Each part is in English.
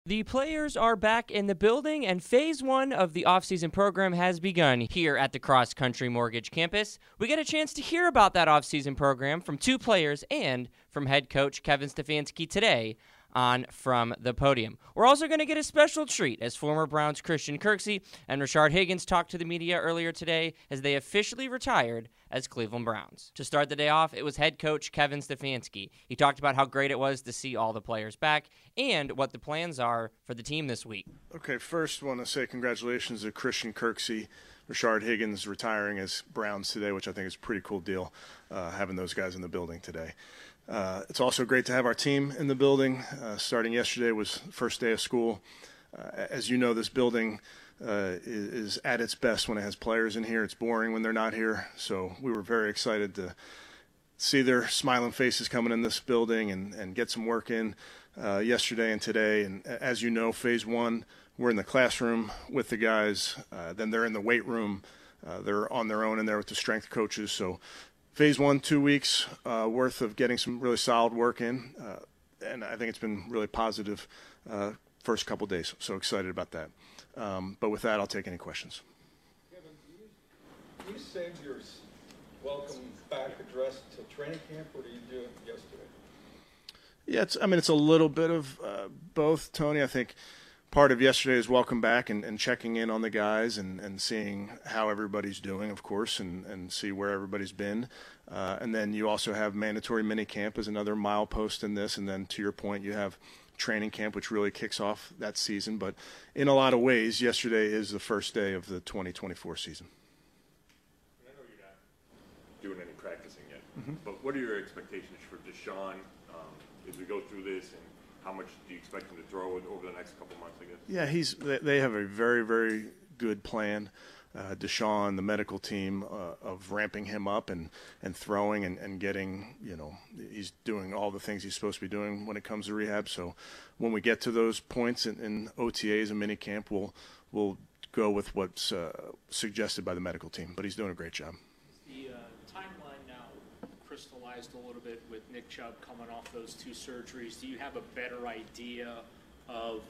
The players are back in the building, and Phase 1 of the offseason program has begun here at the Cross Country Mortgage Campus. We get a chance to hear about that offseason program from two players and from head coach Kevin Stefanski today on From the Podium. We're also going to get a special treat as former Browns Christian Kirksey and Rashard Higgins talked to the media earlier today as they officially retired as Cleveland Browns. To start the day off, it was head coach Kevin Stefanski. He talked about how great it was to see all the players back and what the plans are for the team this week. Okay, first I want to say congratulations to Christian Kirksey, Rashard Higgins retiring as Browns today, which I think is a pretty cool deal, having those guys in the building today. It's also great to have our team in the building. Starting yesterday was the first day of school. As you know, this building is at its best when it has players in here. It's boring when they're not here. So we were very excited to see their smiling faces coming in this building and get some work in yesterday and today. And as you know, Phase 1, we're in the classroom with the guys. Then they're in the weight room. They're on their own in there with the strength coaches. So Phase 1, 2 weeks worth of getting some really solid work in, and I think it's been really positive first couple days. So excited about that. But with that, I'll take any questions. Kevin, do you save your welcome back address till training camp, or do you do it yesterday? Yeah, it's a little bit of both, Tony. I think part of yesterday's welcome back and checking in on the guys and seeing how everybody's doing, of course, and see where everybody's been. And then you also have mandatory mini camp as another milepost in this. And then to your point, you have training camp, which really kicks off that season. But in a lot of ways, yesterday is the first day of the 2024 season. I know you're not doing any practicing yet, but what are your expectations for Deshaun as we go through this, and how much do you expect him to throw over the next couple months, I guess? Yeah, they have a very, very good plan. Deshaun, the medical team, of ramping him up and throwing and getting, he's doing all the things he's supposed to be doing when it comes to rehab. So when we get to those points in OTAs and minicamp, we'll go with what's suggested by the medical team. But he's doing a great job. The timeline now crystallized a little bit with Nick Chubb coming off those two surgeries. Do you have a better idea of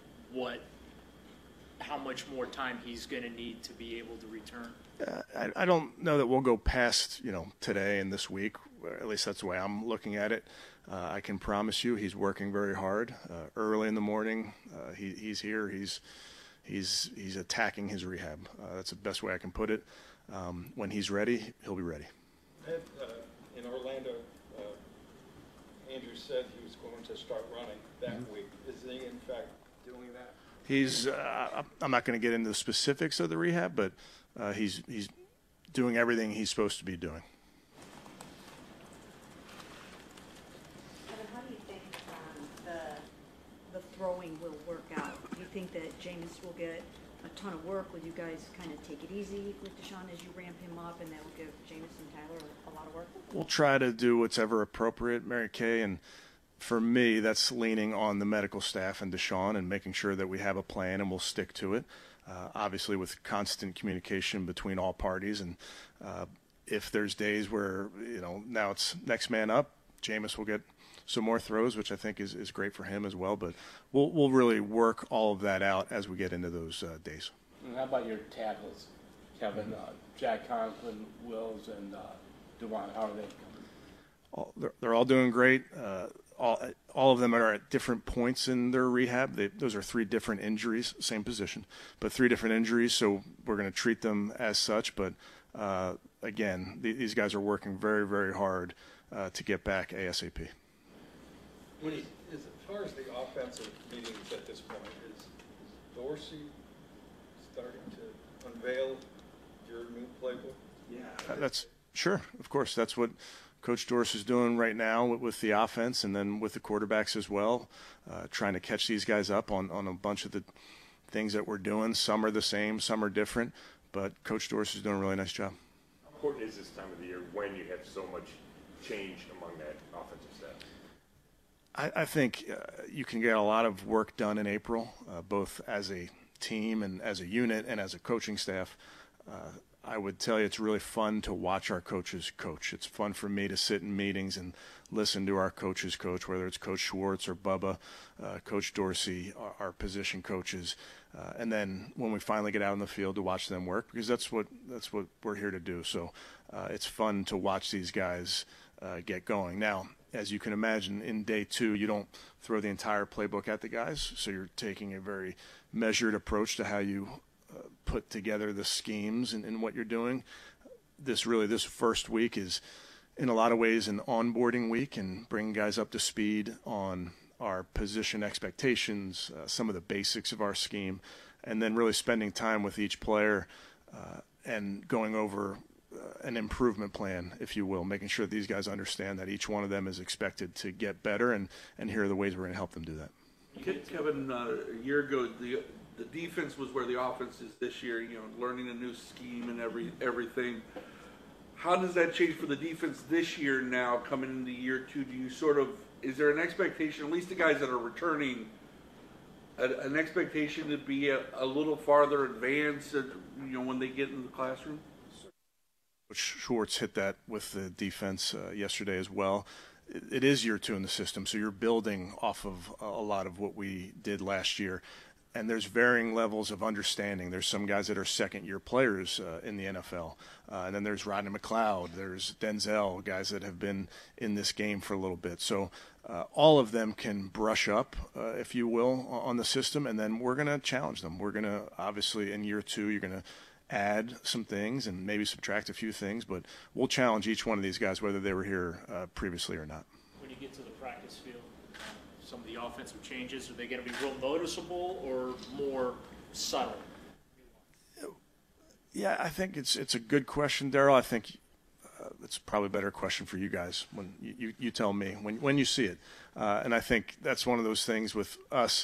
how much more time he's going to need to be able to return? I don't know that we'll go past, today and this week. At least that's the way I'm looking at it. I can promise you he's working very hard. Early in the morning, he's here. He's attacking his rehab. That's the best way I can put it. When he's ready, he'll be ready. In Orlando, Andrew said he was going to start running that week. Is he, in fact, doing that? He's. I'm not going to get into the specifics of the rehab, but he's doing everything he's supposed to be doing. Kevin, how do you think the throwing will work out? Do you think that Jameis will get a ton of work? Will you guys kind of take it easy with Deshaun as you ramp him up, and that will give Jameis and Tyler a lot of work? We'll try to do what's ever appropriate, Mary Kay, and for me, that's leaning on the medical staff and Deshaun and making sure that we have a plan and we'll stick to it, obviously with constant communication between all parties. And if there's days where, now it's next man up, Jameis will get some more throws, which I think is great for him as well. But we'll really work all of that out as we get into those days. And how about your tackles, Kevin? Jack Conklin, Wills, and Duran, how are they coming? They're all doing great. All of them are at different points in their rehab. Those are three different injuries, same position, but three different injuries, so we're going to treat them as such. But, again, these guys are working very, very hard to get back ASAP. As far as the offensive meetings at this point, is Dorsey starting to unveil your new playbook? Yeah. That's sure, of course. That's what Coach Dorsey is doing right now with the offense and then with the quarterbacks as well, trying to catch these guys up on a bunch of the things that we're doing. Some are the same, some are different, but Coach Dorsey is doing a really nice job. How important is this time of the year when you have so much change among that offensive staff? I think you can get a lot of work done in April, both as a team and as a unit and as a coaching staff. I would tell you it's really fun to watch our coaches coach. It's fun for me to sit in meetings and listen to our coaches coach, whether it's Coach Schwartz or Bubba, Coach Dorsey, our position coaches. And then when we finally get out in the field to watch them work, because that's what we're here to do. So it's fun to watch these guys get going. Now, as you can imagine, in day 2, you don't throw the entire playbook at the guys, so you're taking a very measured approach to how you put together the schemes and what you're doing. This first week is, in a lot of ways, an onboarding week and bringing guys up to speed on our position expectations, some of the basics of our scheme, and then really spending time with each player and going over an improvement plan, if you will, making sure that these guys understand that each one of them is expected to get better, and here are the ways we're going to help them do that. Kevin, a year ago, the defense was where the offense is this year, learning a new scheme and everything. How does that change for the defense this year now, coming into year 2? Do you is there an expectation, at least the guys that are returning, an expectation to be a little farther advanced, when they get into the classroom? Coach Schwartz hit that with the defense yesterday as well. It is year 2 in the system, so you're building off of a lot of what we did last year. And there's varying levels of understanding. There's some guys that are second-year players in the NFL. And then there's Rodney McLeod. There's Denzel, guys that have been in this game for a little bit. So all of them can brush up, if you will, on the system. And then we're going to challenge them. We're going to, obviously, in year 2, you're going to add some things and maybe subtract a few things. But we'll challenge each one of these guys, whether they were here previously or not. When you get to the practice field, some of the offensive changes, are they going to be real noticeable or more subtle? Yeah, I think it's a good question, Daryl. I think it's probably a better question for you guys when you tell me when you see it. And I think that's one of those things with us.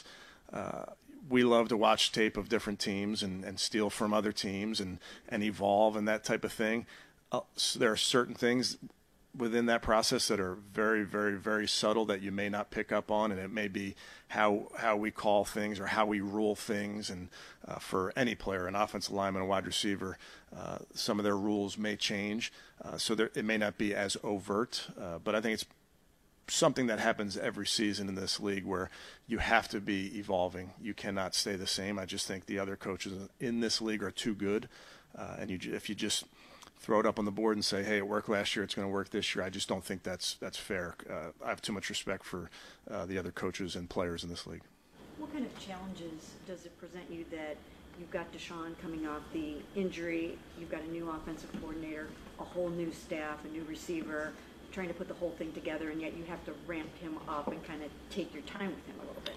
We love to watch tape of different teams and steal from other teams and evolve and that type of thing. So there are certain things within that process that are very, very, very subtle that you may not pick up on, and it may be how we call things or how we rule things. And for any player, an offensive lineman, a wide receiver, some of their rules may change, so it may not be as overt. But I think it's something that happens every season in this league where you have to be evolving. You cannot stay the same. I just think the other coaches in this league are too good, and if you just throw it up on the board and say, hey, it worked last year, it's going to work this year, I just don't think that's fair. I have too much respect for the other coaches and players in this league. What kind of challenges does it present you that you've got Deshaun coming off the injury, you've got a new offensive coordinator, a whole new staff, a new receiver, trying to put the whole thing together, and yet you have to ramp him up and kind of take your time with him a little bit?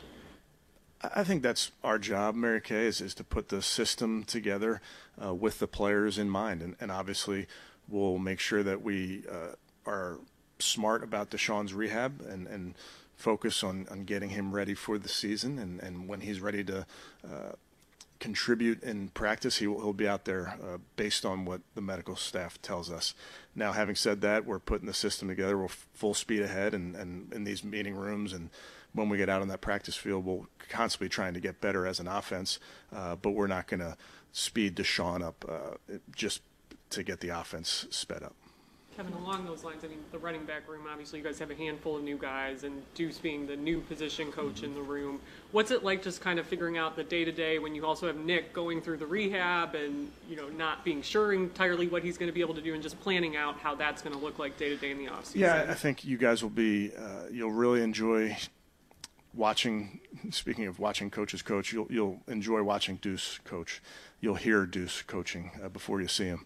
I think that's our job, Mary Kay, is to put the system together with the players in mind. And obviously we'll make sure that we are smart about Deshaun's rehab and focus on getting him ready for the season. And when he's ready to contribute in practice, he'll be out there based on what the medical staff tells us. Now, having said that, we're putting the system together. We're full speed ahead and in these meeting rooms, and when we get out on that practice field, we'll constantly trying to get better as an offense, but we're not going to speed Deshaun up just to get the offense sped up. Kevin, along those lines, I mean, the running back room, obviously you guys have a handful of new guys, and Deuce being the new position coach in the room. What's it like just kind of figuring out the day-to-day when you also have Nick going through the rehab and, not being sure entirely what he's going to be able to do and just planning out how that's going to look like day-to-day in the offseason? Yeah, I think you guys will be you'll really enjoy watching. Speaking of watching coaches coach, you'll enjoy watching Deuce coach. You'll hear Deuce coaching before you see him.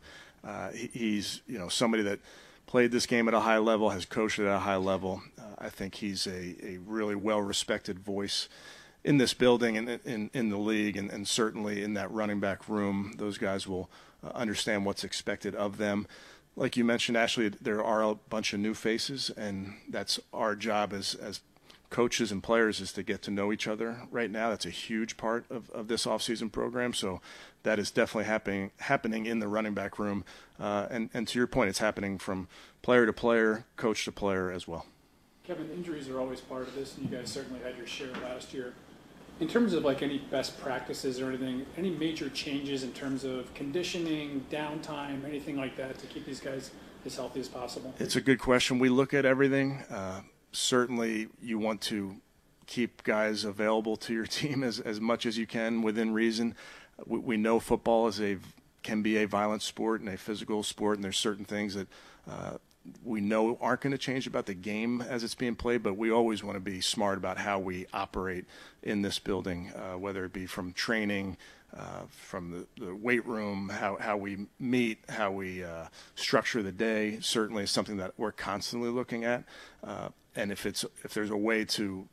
He's somebody that played this game at a high level, has coached at a high level. I think he's a really well-respected voice in this building and in the league, and certainly in that running back room. Those guys will understand what's expected of them. Like you mentioned, Ashley, there are a bunch of new faces, and that's our job as coaches and players is to get to know each other right now. That's a huge part of this offseason program. So that is definitely happening in the running back room. And to your point, it's happening from player to player, coach to player as well. Kevin, injuries are always part of this, and you guys certainly had your share last year. In terms of like any best practices or anything, any major changes in terms of conditioning, downtime, anything like that to keep these guys as healthy as possible? It's a good question. We look at everything. Certainly you want to keep guys available to your team as much as you can within reason. We know football can be a violent sport and a physical sport, and there's certain things that we know aren't going to change about the game as it's being played, but we always want to be smart about how we operate in this building, whether it be from training, from the weight room, how we meet, how we structure the day. Certainly is something that we're constantly looking at. And if there's a way to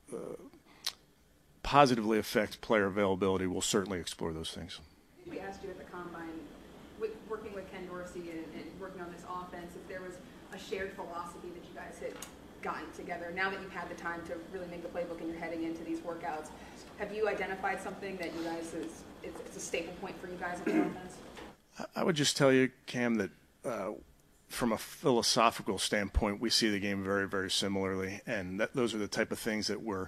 positively affect player availability, we'll certainly explore those things. I think we asked you at the Combine, working with Ken Dorsey and working on this offense, if there was a shared philosophy that you guys had gotten together. Now that you've had the time to really make the playbook and you're heading into these workouts, have you identified something that you guys it's a staple point for you guys on the offense? I would just tell you, Cam, that from a philosophical standpoint, we see the game very, very similarly, and those are the type of things that we're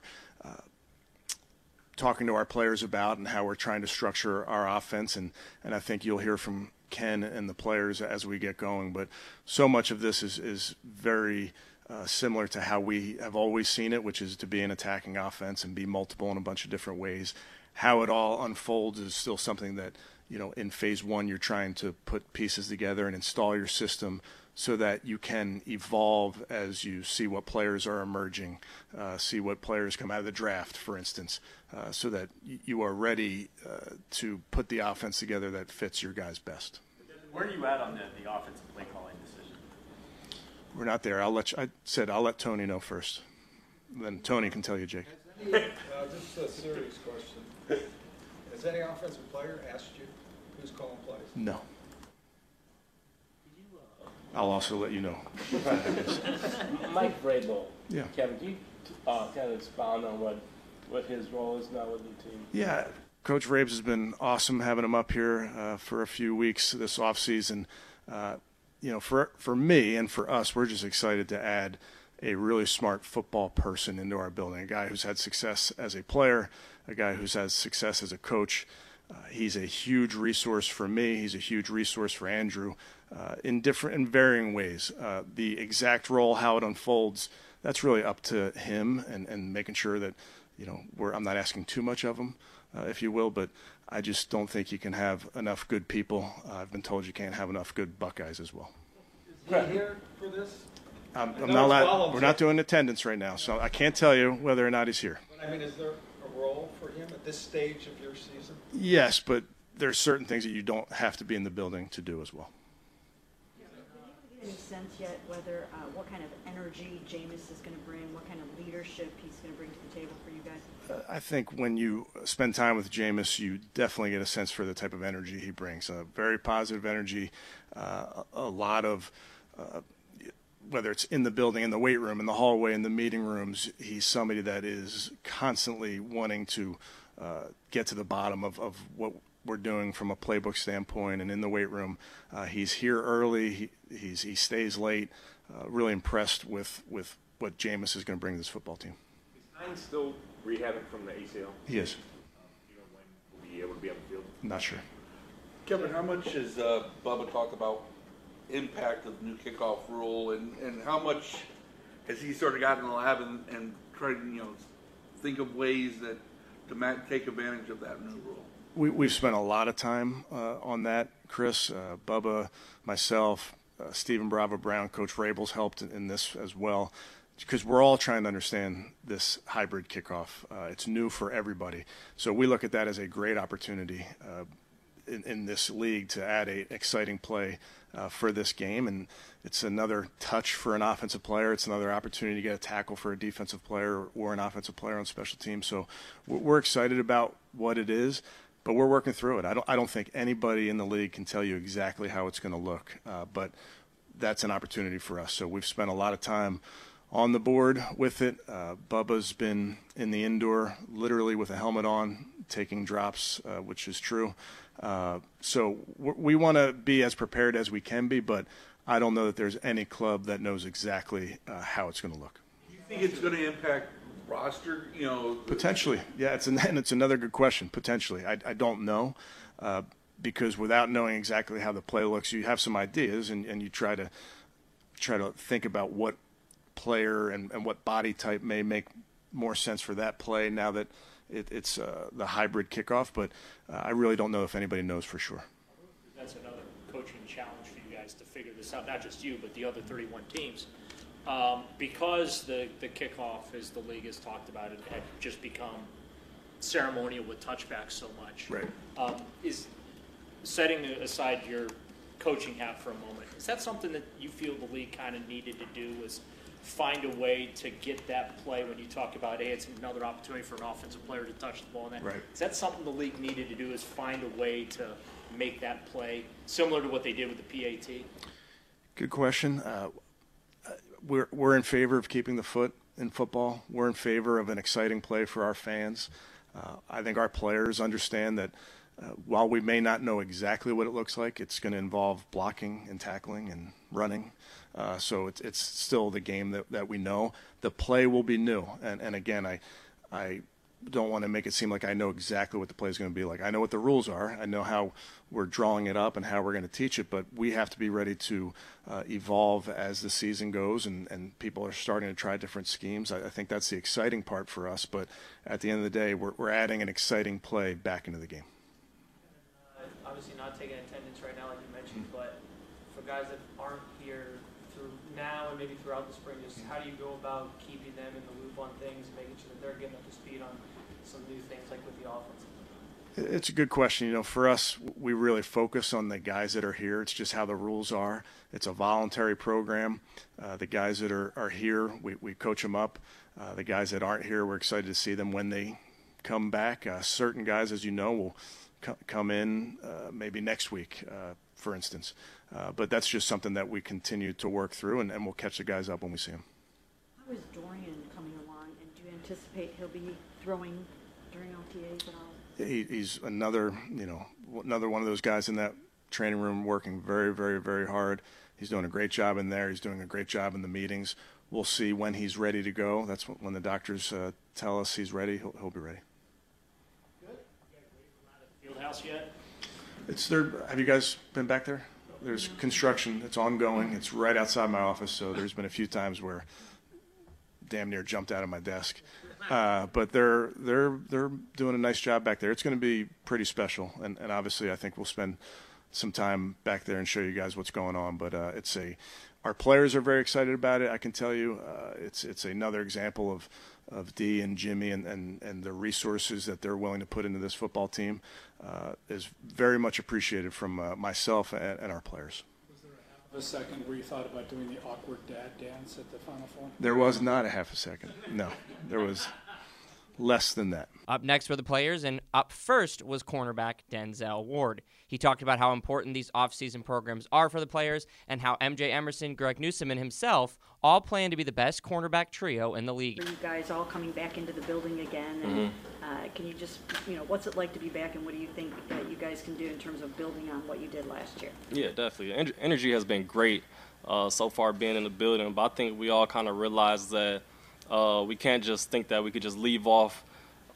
talking to our players about and how we're trying to structure our offense, and I think you'll hear from Ken and the players as we get going. But so much of this is very similar to how we have always seen it, which is to be an attacking offense and be multiple in a bunch of different ways. How it all unfolds is still something that, in phase one, you're trying to put pieces together and install your system so that you can evolve as you see what players are emerging, see what players come out of the draft, for instance, so that you are ready to put the offense together that fits your guys best. Where are you at on the offensive play calling decision? We're not there. I'll let Tony know first. Then Tony can tell you, Jake. This is a serious question. Has any offensive player asked you who's calling plays? No. I'll also let you know. Mike Vrabel. Yeah. Kevin, can you kind of expound on what his role is now with the team? Yeah. Coach Vrabes has been awesome having him up here for a few weeks this offseason. For me and for us, we're just excited to add a really smart football person into our building, a guy who's had success as a player, a guy who's had success as a coach. He's a huge resource for me. He's a huge resource for Andrew in varying ways. The exact role, how it unfolds, that's really up to him and making sure that, I'm not asking too much of him, if you will, but I just don't think you can have enough good people. I've been told you can't have enough good Buckeyes as well. Is he here for this? I'm not allowed. We're not doing attendance right now, so I can't tell you whether or not he's here. But, is there a role for him at this stage of your season? Yes, but there's certain things that you don't have to be in the building to do as well. Have you get any sense yet whether what kind of energy Jameis is going to bring, what kind of leadership he's going to bring to the table for you guys? I think when you spend time with Jameis, you definitely get a sense for the type of energy he brings. Very positive energy, a lot of whether it's in the building, in the weight room, in the hallway, in the meeting rooms, he's somebody that is constantly wanting to get to the bottom of what we're doing from a playbook standpoint. And in the weight room, he's here early. He stays late. Really impressed with what Jameis is going to bring to this football team. Is Hines still rehabbing from the ACL? He is. You know when he'll be able to be on the field? Not sure. Kevin, how much has Bubba talked about impact of the new kickoff rule, and how much has he sort of gotten in the lab and tried to think of ways that to take advantage of that new rule? We've spent a lot of time on that, Chris. Bubba, myself, Stephen Bravo Brown, Coach Vrabel's helped in this as well, because we're all trying to understand this hybrid kickoff. It's new for everybody. So we look at that as a great opportunity in this league to add an exciting play for this game. And it's another touch for an offensive player. It's another opportunity to get a tackle for a defensive player or an offensive player on special teams. So we're excited about what it is, but we're working through it. I don't think anybody in the league can tell you exactly how it's going to look, but that's an opportunity for us. So we've spent a lot of time on the board with it. Bubba's been in the indoor literally with a helmet on, taking drops, which is true. So we want to be as prepared as we can be, but I don't know that there's any club that knows exactly how it's going to look. Do you think it's going to impact roster? Potentially, yeah. It's another good question. Potentially, I don't know, because without knowing exactly how the play looks, you have some ideas, and you try to think about what player and what body type may make more sense for that play now that it's the hybrid kickoff. But I really don't know if anybody knows for sure. That's another coaching challenge for you guys to figure this out, not just you, but the other 31 teams. Because the kickoff, as the league has talked about it, had just become ceremonial with touchbacks so much. Right. Is setting aside your coaching hat for a moment, is that something that you feel the league kind of needed to do, was find a way to get that play when you talk about, hey, it's another opportunity for an offensive player to touch the ball? And that, right. Is that something the league needed to do, is find a way to make that play similar to what they did with the PAT? Good question. We're in favor of keeping the foot in football. We're in favor of an exciting play for our fans. I think our players understand that while we may not know exactly what it looks like, it's going to involve blocking and tackling and running. So it's still the game that we know. The play will be new. And again, I don't want to make it seem like I know exactly what the play is going to be like. I know what the rules are. I know how we're drawing it up and how we're going to teach it, but we have to be ready to evolve as the season goes, and people are starting to try different schemes. I think that's the exciting part for us, but at the end of the day, we're adding an exciting play back into the game. Obviously not taking attendance right now, like you mentioned, but for guys that aren't here through now and maybe throughout the spring, just how do you go about keeping them in the loop on things and making sure that they're getting up to speed on some new things like with the offense? It's a good question. For us, we really focus on the guys that are here. It's just how the rules are. It's a voluntary program. The guys that are here, we coach them up. The guys that aren't here, we're excited to see them when they come back. Certain guys, as you know, will come in maybe next week, for instance. But that's just something that we continue to work through, and we'll catch the guys up when we see them. How is Dorian coming along, and do you anticipate he'll be throwing during OTAs at all? He's another one of those guys in that training room working very, very, very hard. He's doing a great job in there. He's doing a great job in the meetings. We'll see when he's ready to go. That's when the doctors tell us he's ready. He'll be ready. Fieldhouse yet? It's there. Have you guys been back there? There's construction. It's ongoing. It's right outside my office, so there's been a few times where damn near jumped out of my desk. But they're doing a nice job back there. It's going to be pretty special, and obviously I think we'll spend some time back there and show you guys what's going on. But our players are very excited about it. I can tell you, it's another example of Dee and Jimmy and the resources that they're willing to put into this football team is very much appreciated from myself and our players. A second where you thought about doing the awkward dad dance at the Final Four? There was not a half a second. No, there was less than that. Up next were the players, and up first was cornerback Denzel Ward. He talked about how important these offseason programs are for the players and how MJ Emerson, Greg Newsome, and himself all plan to be the best cornerback trio in the league. Are you guys all coming back into the building again? And can you just, what's it like to be back, and what do you think that you guys can do in terms of building on what you did last year? Yeah, definitely. Energy has been great so far being in the building, but I think we all kind of realized that we can't just think that we could just leave off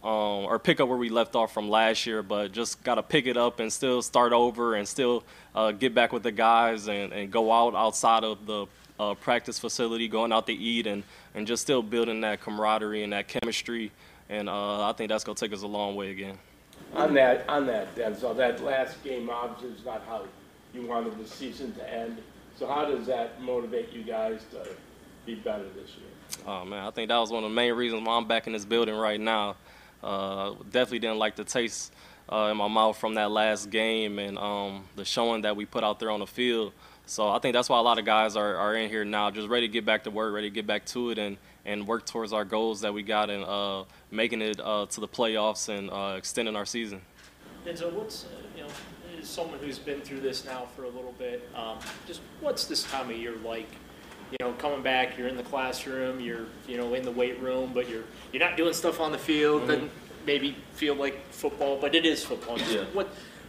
or pick up where we left off from last year, but just got to pick it up and still start over and still get back with the guys and go outside of the practice facility, going out to eat and just still building that camaraderie and that chemistry. And I think that's going to take us a long way again. On that, Denzel, that last game obviously is not how you wanted the season to end. So how does that motivate you guys to be better this year? Oh, man, I think that was one of the main reasons why I'm back in this building right now. Definitely didn't like the taste in my mouth from that last game and the showing that we put out there on the field. So I think that's why a lot of guys are in here now, just ready to get back to work, ready to get back to it and work towards our goals that we got and making it to the playoffs and extending our season. Denzel, what's, as someone who's been through this now for a little bit, just what's this time of year like? Coming back, you're in the classroom, you're, in the weight room, but you're not doing stuff on the field. Doesn't maybe feel like football, but it is football. Just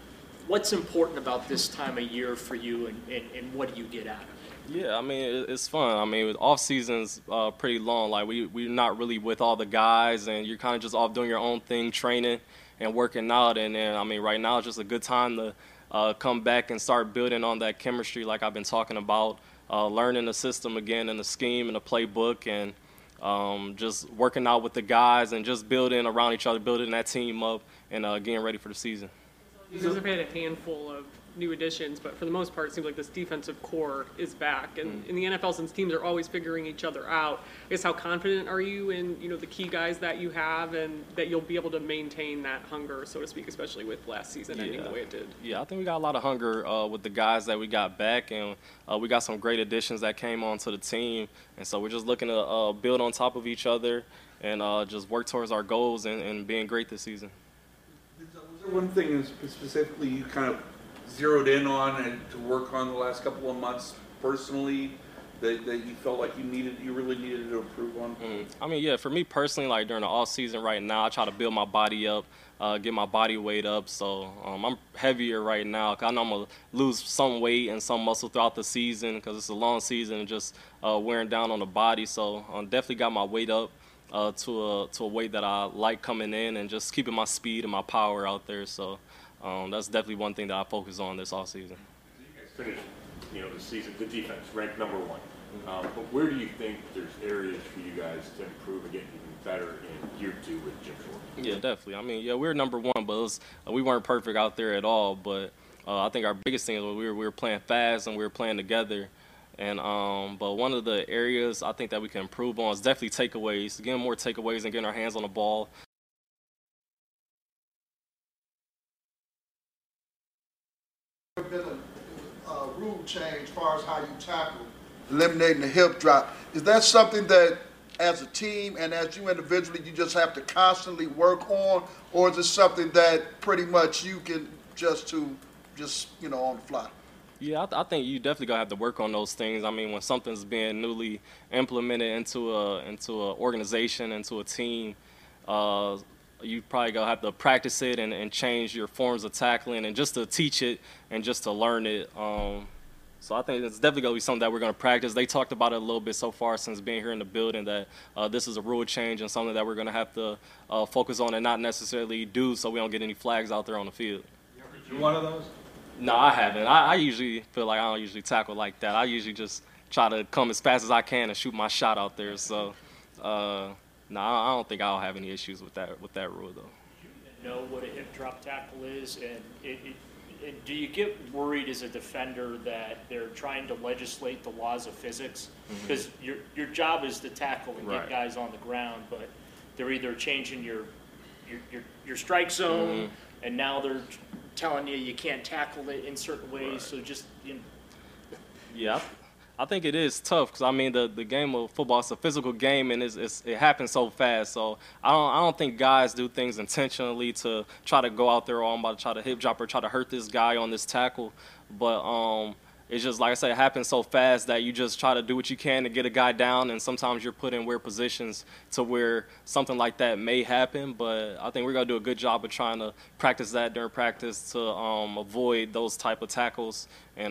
what's important about this time of year for you, and what do you get out of it? Yeah, I mean, it's fun. I mean, off season's pretty long. Like we're not really with all the guys, and you're kind of just off doing your own thing, training and working out. And then, I mean, right now it's just a good time to come back and start building on that chemistry, like I've been talking about, learning the system again and the scheme and the playbook, and just working out with the guys and just building around each other, building that team up, and getting ready for the season. You guys have had a handful of new additions, but for the most part, it seems like this defensive core is back. And in the NFL, since teams are always figuring each other out, I guess how confident are you in the key guys that you have, and that you'll be able to maintain that hunger, so to speak, especially with last season ending the way it did? Yeah, I think we got a lot of hunger with the guys that we got back, and we got some great additions that came onto the team, and so we're just looking to build on top of each other and just work towards our goals and being great this season. Was there one thing specifically you kind of zeroed in on and to work on the last couple of months personally that you felt like you really needed to improve on? I mean, yeah, for me personally, like during the off season right now, I try to build my body up, get my body weight up. So I'm heavier right now. I know I'm gonna lose some weight and some muscle throughout the season because it's a long season and just wearing down on the body. So definitely got my weight up to a weight that I like coming in, and just keeping my speed and my power out there. So that's definitely one thing that I focus on this off season. You guys finished, the season, the defense ranked number 1. But where do you think there's areas for you guys to improve and get even better in year 2 with Jim Short? Yeah, definitely. I mean, yeah, we're number 1, but we weren't perfect out there at all. But I think our biggest thing was we were playing fast and we were playing together. And but one of the areas I think that we can improve on is definitely takeaways, getting more takeaways and getting our hands on the ball. Been a rule change as far as how you tackle, eliminating the hip drop. Is that something that, as a team and as you individually, you just have to constantly work on, or is it something that pretty much you can just on the fly? Yeah, I think you definitely gotta have to work on those things. I mean, when something's being newly implemented into a organization, into a team, you probably gonna have to practice it and change your forms of tackling, and just to teach it and just to learn it. So I think it's definitely gonna be something that we're gonna practice. They talked about it a little bit so far since being here in the building, that this is a rule change and something that we're gonna have to focus on and not necessarily do, so we don't get any flags out there on the field. You one of those? No, I haven't. I usually feel like I don't usually tackle like that. I usually just try to come as fast as I can and shoot my shot out there. So, no, I don't think I'll have any issues with that rule, though. You know what a hip drop tackle is, and do you get worried as a defender that they're trying to legislate the laws of physics? Because your job is to tackle and get guys on the ground, but they're either changing your strike zone, and now they're telling you can't tackle it in certain ways. So just Yeah, I think it is tough because I mean the game of football is a physical game, and it happens so fast. So I don't think guys do things intentionally to try to go out there, I'm about to try to hip drop or try to hurt this guy on this tackle. But it's just, like I said, it happens so fast that you just try to do what you can to get a guy down, and sometimes you're put in weird positions to where something like that may happen. But I think we're going to do a good job of trying to practice that during practice to avoid those type of tackles and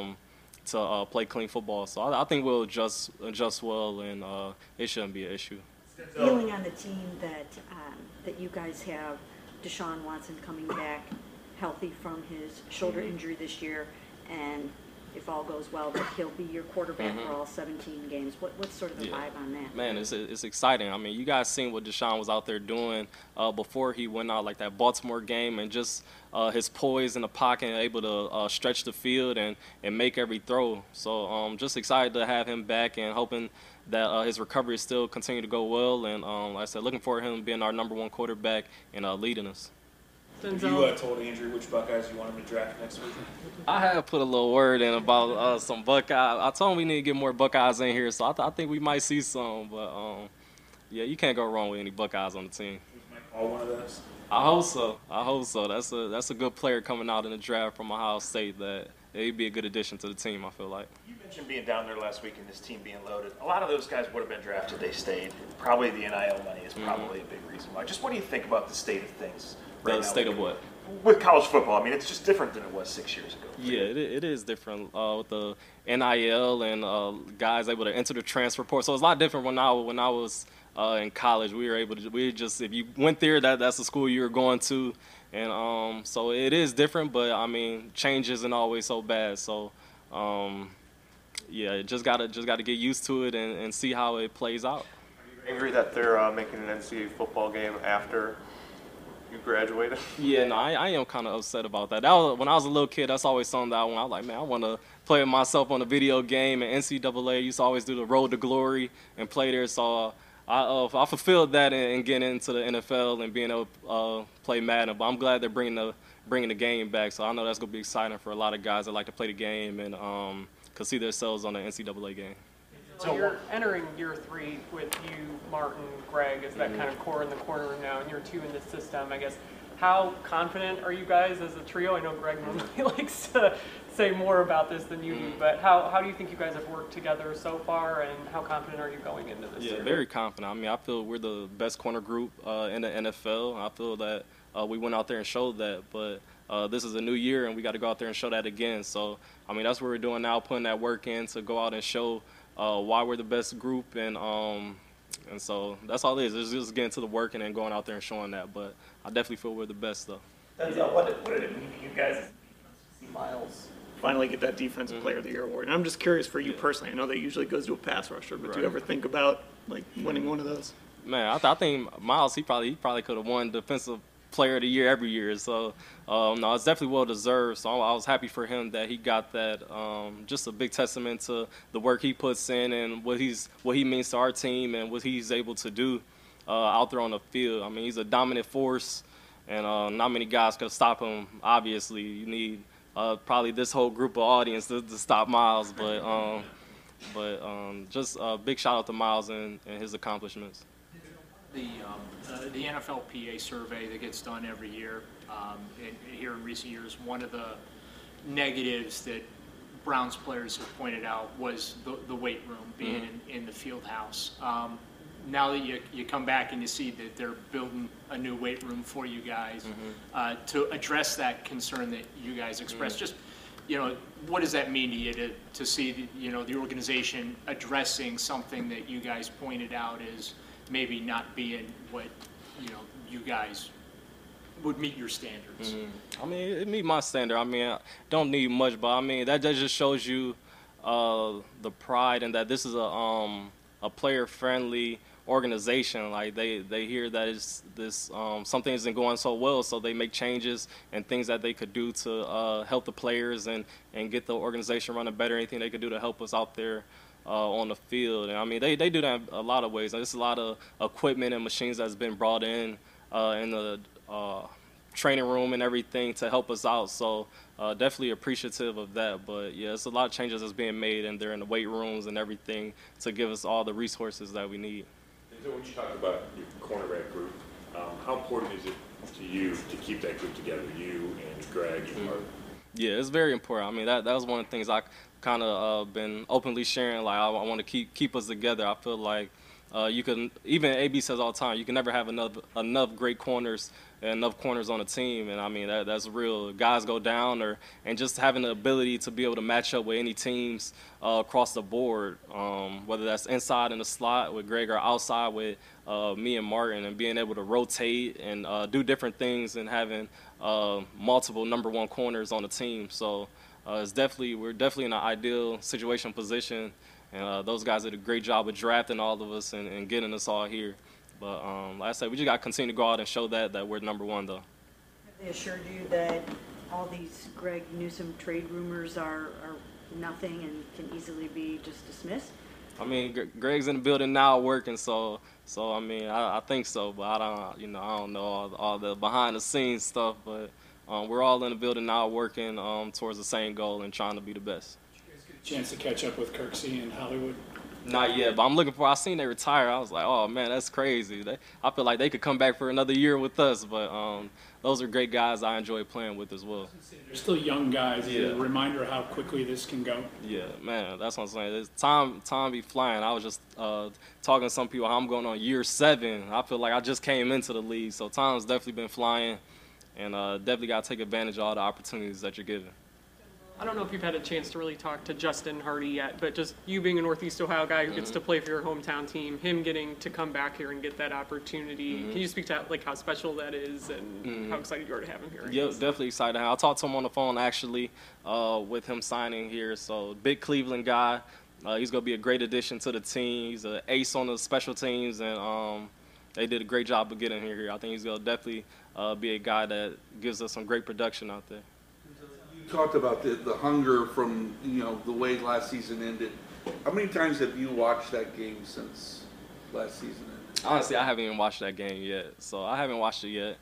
to play clean football. So I think we'll adjust well, and it shouldn't be an issue. Feeling on the team that you guys have Deshaun Watson coming back healthy from his shoulder injury this year, and if all goes well, that he'll be your quarterback for all 17 games. What's sort of the vibe on that? Man, it's exciting. I mean, you guys seen what Deshaun was out there doing before he went out, like that Baltimore game, and just his poise in the pocket and able to stretch the field and make every throw. So just excited to have him back, and hoping that his recovery still continue to go well. And like I said, looking forward to him being our #1 quarterback and leading us. Have you told Andrew which Buckeyes you want him to draft next week? I have put a little word in about some Buckeyes. I told him we need to get more Buckeyes in here, so I think we might see some. But yeah, you can't go wrong with any Buckeyes on the team. Might call one of those. I hope so. That's a good player coming out in the draft from Ohio State. That he'd be a good addition to the team, I feel like. You mentioned being down there last week and this team being loaded. A lot of those guys would have been drafted. They stayed. Probably the NIL money is probably a big reason why. Just what do you think about the state of things? The state of what? with college football, I mean, it's just different than it was 6 years ago. Yeah, it is different with the NIL and guys able to enter the transfer portal. So it's a lot different when I was in college. We were able to if you went there, that's the school you were going to, and so it is different. But I mean, change isn't always so bad. So yeah, just gotta get used to it and see how it plays out. Angry that they're making an NCAA football game after you graduated? Yeah, no, I am kind of upset about that. That was, when I was a little kid, that's always something that I was like, man, I want to play with myself on a video game. And NCAA used to always do the Road to Glory and play there. So I fulfilled that in getting into the NFL and being able to play Madden. But I'm glad they're bringing the game back. So I know that's going to be exciting for a lot of guys that like to play the game and could see themselves on the NCAA game. So you're entering year 3 with you, Martin, Greg, as that kind of core in the corner room now, and year 2 in the system, I guess. How confident are you guys as a trio? I know Greg normally likes to say more about this than you do, but how do you think you guys have worked together so far, and how confident are you going into this year? Yeah, very confident. I mean, I feel we're the best corner group in the NFL. I feel that we went out there and showed that, but this is a new year, and we got to go out there and show that again. So, I mean, that's what we're doing now, putting that work in to go out and show why we're the best group, and so that's all it is. It's just getting to the work and then going out there and showing that. But I definitely feel we're the best, though. What did it mean to you guys see Miles finally get that Defensive Player of the Year award? And I'm just curious for you personally. I know that usually goes to a pass rusher, but do you ever think about like winning one of those? Man, I think Miles, he probably could have won Defensive Player of the Year every year. So, no, it's definitely well deserved. So I was happy for him that he got that. Just a big testament to the work he puts in and what he means to our team and what he's able to do out there on the field. I mean, he's a dominant force, and not many guys could stop him. Obviously, you need probably this whole group of audience to stop Miles. But just a big shout out to Miles and his accomplishments. The NFLPA survey that gets done every year, here in recent years, one of the negatives that Browns players have pointed out was the weight room being in the field house. Now that you come back and you see that they're building a new weight room for you guys, to address that concern that you guys expressed, just, what does that mean to you to see, the organization addressing something that you guys pointed out as maybe not being what, you guys would meet your standards? I mean, it meet my standard. I mean, I don't need much, but I mean, that just shows you the pride and that this is a player-friendly organization. Like they hear that it's this something isn't going so well, so they make changes and things that they could do to help the players and get the organization running better. Anything they could do to help us out there on the field. And I mean, they do that in a lot of ways. There's a lot of equipment and machines that's been brought in the training room and everything to help us out. So definitely appreciative of that. But yeah, it's a lot of changes that's being made, and they're in the weight rooms and everything to give us all the resources that we need. And so when you talk about your cornerback group, how important is it to you to keep that group together, you and Greg and Martin? Yeah, it's very important. I mean, that was one of the things I kind of been openly sharing. Like, I want to keep us together. I feel like you can, even AB says all the time, you can never have enough great corners and enough corners on a team. And I mean, that's real. Guys go down, and just having the ability to be able to match up with any teams across the board, whether that's inside in the slot with Greg or outside with me and Martin, and being able to rotate and do different things and having multiple number one corners on the team. So we're definitely in an ideal situation position, and those guys did a great job of drafting all of us and getting us all here. But like I said, we just got to continue to go out and show that we're number one, though. Have they assured you that all these Greg Newsome trade rumors are nothing and can easily be just dismissed? I mean, Greg's in the building now working, so I mean, I think so, but I don't know all the behind the scenes stuff, but we're all in the building now working towards the same goal and trying to be the best. Did you guys get a chance to catch up with Kirksey in Hollywood? Not yet, but I'm looking for. I seen they retire. I was like, oh man, that's crazy. I feel like they could come back for another year with us. But those are great guys I enjoy playing with as well. They're still young guys. Yeah. A reminder of how quickly this can go. Yeah, man, that's what I'm saying. It's time be flying. I was just talking to some people. I'm going on year 7. I feel like I just came into the league, so time's definitely been flying. and definitely got to take advantage of all the opportunities that you're given. I don't know if you've had a chance to really talk to Justin Hardy yet, but just you being a Northeast Ohio guy who gets to play for your hometown team, him getting to come back here and get that opportunity. Can you speak to like how special that is and how excited you are to have him here? Yeah, definitely excited. I talked to him on the phone actually with him signing here. So big Cleveland guy. He's going to be a great addition to the team. He's an ace on the special teams, and they did a great job of getting him here. I think he's going to definitely be a guy that gives us some great production out there. You talked about the hunger from, you know, the way last season ended. How many times have you watched that game since last season ended? Honestly, I haven't even watched that game yet, so I haven't watched it yet.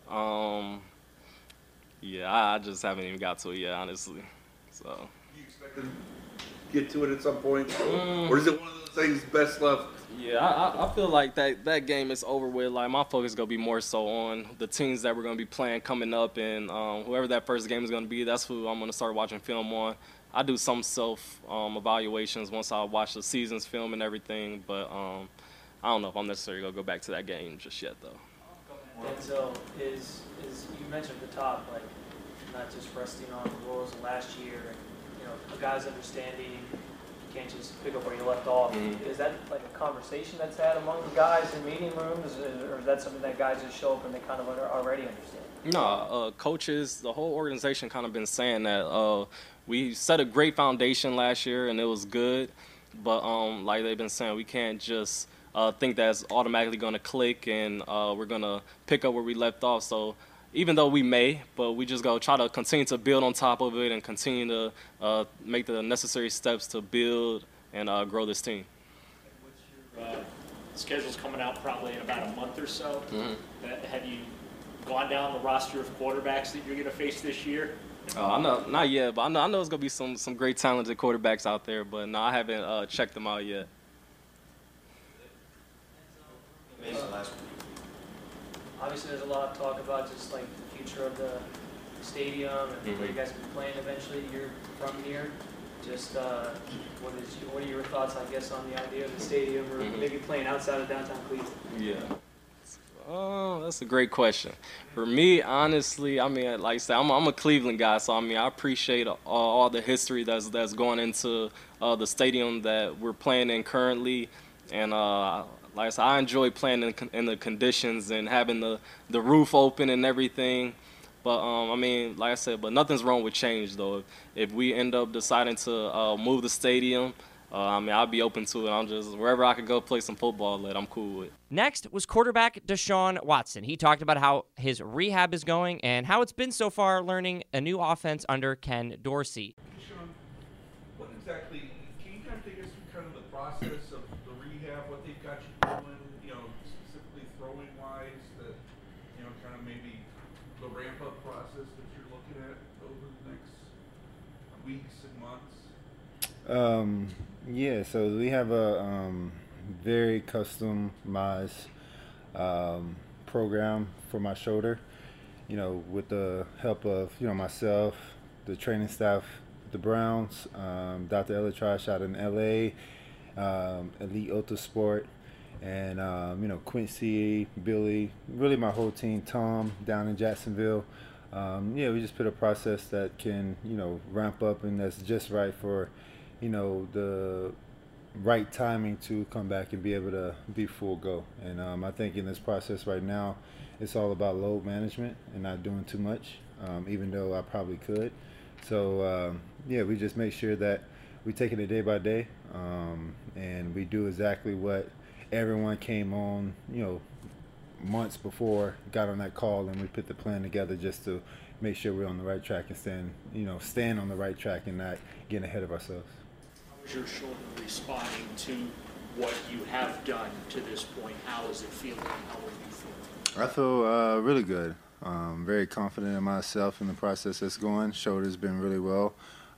Yeah, I just haven't even got to it yet, honestly. So. You expect to get to it at some point, or is it one of those things best left? Yeah, I feel like that game is over with. Like, my focus is going to be more so on the teams that we're going to be playing coming up, and whoever that first game is going to be, that's who I'm going to start watching film on. I do some self-evaluations once I watch the season's film and everything, but I don't know if I'm necessarily going to go back to that game just yet, though. And so is you mentioned at the top, like, not just resting on the laurels of last year, and, you know, a guy's understanding you can't just pick up where you left off. Is that like a conversation that's had among the guys in meeting rooms, or is that something that guys just show up and they kind of already understand? No, coaches, the whole organization kind of been saying that we set a great foundation last year and it was good, but like they've been saying, we can't just think that's automatically going to click and we're going to pick up where we left off. So even though we may, but we just go try to continue to build on top of it and continue to make the necessary steps to build and grow this team. What's your schedule's coming out probably in about a month or so. Have you gone down the roster of quarterbacks that you're going to face this year? I know, not yet, but I know there's going to be some great talented quarterbacks out there, but no, I haven't checked them out yet. Obviously, there's a lot of talk about just like the future of the stadium and where you guys will be playing eventually. You're from here. Just what are your thoughts, I guess, on the idea of the stadium or maybe playing outside of downtown Cleveland? Yeah. Oh, that's a great question. For me, honestly, I mean, like I said, I'm a Cleveland guy, so I mean, I appreciate all the history that's going into the stadium that we're playing in currently, and like I said, I enjoy playing in the conditions and having the roof open and everything. But I mean, like I said, but nothing's wrong with change though. If we end up deciding to move the stadium, I mean, I'll be open to it. I'm just wherever I could go play some football, I'm cool with. Next was quarterback Deshaun Watson. He talked about how his rehab is going and how it's been so far learning a new offense under Ken Dorsey. Deshaun, what exactly, can you kind of take us through kind of the process of the rehab, what they've got you doing, you know, specifically throwing wise, that, you know, kind of maybe the ramp up process that you're looking at over the next weeks and months? Yeah, so we have a very customized program for my shoulder, you know, with the help of, you know, myself, the training staff, the Browns, Dr. Elatrash out in LA, Elite Autosport, and, you know, Quincy, Billy, really my whole team, Tom down in Jacksonville. Yeah, we just put a process that can, you know, ramp up and that's just right for, you know, the right timing to come back and be able to be full go. And I think in this process right now, it's all about load management and not doing too much, even though I probably could. So, yeah, we just make sure that we take it day by day, and we do exactly what everyone came on, you know, months before, got on that call, and we put the plan together just to make sure we're on the right track and stand on the right track and not getting ahead of ourselves. How is your shoulder responding to what you have done to this point? How is it feeling? How are you feeling? I feel really good. Very confident in myself and the process that's going. Shoulder's been really well.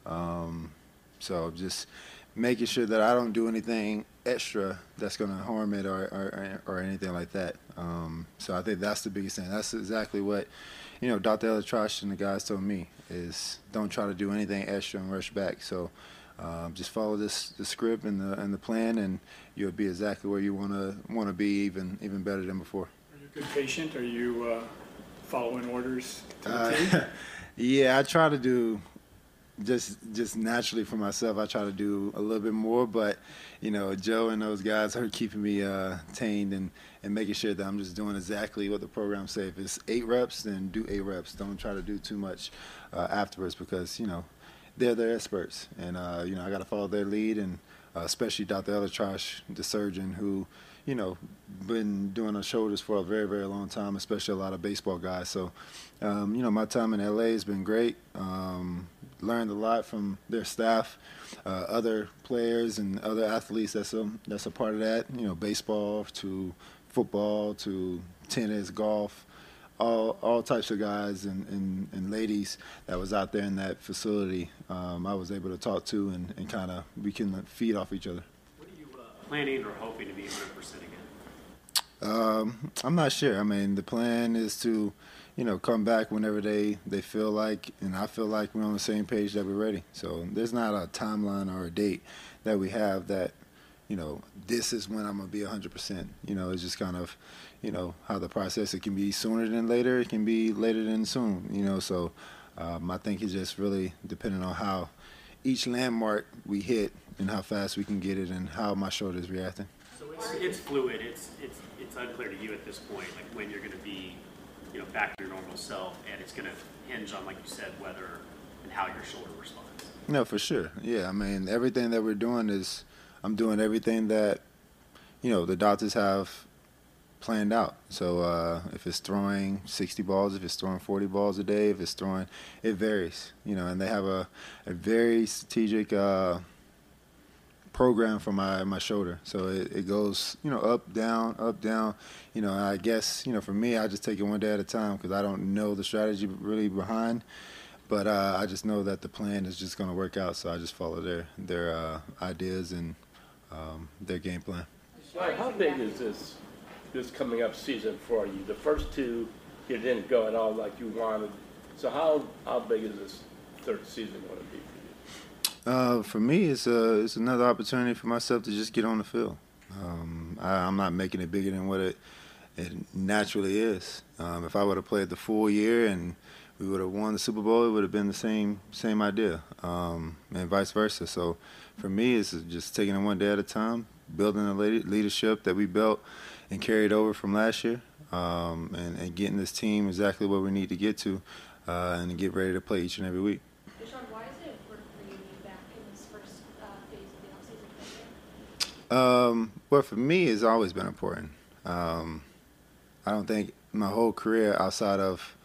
So just making sure that I don't do anything extra that's going to harm it or anything like that. So I think that's the biggest thing. That's exactly what, you know, Dr. Elatrash and the guys told me is don't try to do anything extra and rush back. So just follow the script and the plan, and you'll be exactly where you want to be, even better than before. Are you a good patient? Are you following orders to the team? Yeah, I try to do just naturally for myself. I try to do a little bit more, but Joe and those guys are keeping me tamed and making sure that I'm just doing exactly what the program says. If it's 8 reps, then do 8 reps. Don't try to do too much afterwards because they're the experts, and I got to follow their lead, and especially Dr. Elitrash, the surgeon, who been doing our shoulders for a very, very long time, especially a lot of baseball guys. So, my time in LA has been great. Learned a lot from their staff, other players and other athletes that's a part of that. Baseball to football to tennis, golf, all types of guys and ladies that was out there in that facility. I was able to talk to and kind of we can feed off each other. What are you planning or hoping to be 100% again? I'm not sure. I mean, the plan is to, come back whenever they feel like, and I feel like we're on the same page that we're ready. So there's not a timeline or a date that we have that, this is when I'm going to be 100%. It's just kind of, how the process, it can be sooner than later. It can be later than soon, So I think it's just really depending on how each landmark we hit and how fast we can get it and how my shoulder is reacting. So it's fluid. It's unclear to you at this point, like when you're going to be, back to your normal self, and it's going to hinge on, like you said, whether and how your shoulder responds. No, for sure. Yeah, I mean, everything that we're doing is, I'm doing everything that, the doctors have planned out. So if it's throwing 60 balls, if it's throwing 40 balls a day, if it's throwing, it varies, and they have a very strategic program for my shoulder. So it goes, up, down, up, down. I guess, for me, I just take it one day at a time because I don't know the strategy really behind. But I just know that the plan is just going to work out. So I just follow their ideas and their game plan. How big is this coming up season for you? The first 2, you didn't go at all like you wanted. So how big is this third season going to be for you? For me, it's another opportunity for myself to just get on the field. I'm not making it bigger than what it naturally is. If I would have played the full year and we would have won the Super Bowl, it would have been the same idea, and vice versa. So for me, it's just taking it one day at a time, building the leadership that we built and carried over from last year, and getting this team exactly where we need to get to, and get ready to play each and every week. Deshaun, why is it important for you to be back in this first phase of the offseason? Well, for me, it's always been important. I don't think my whole career outside of,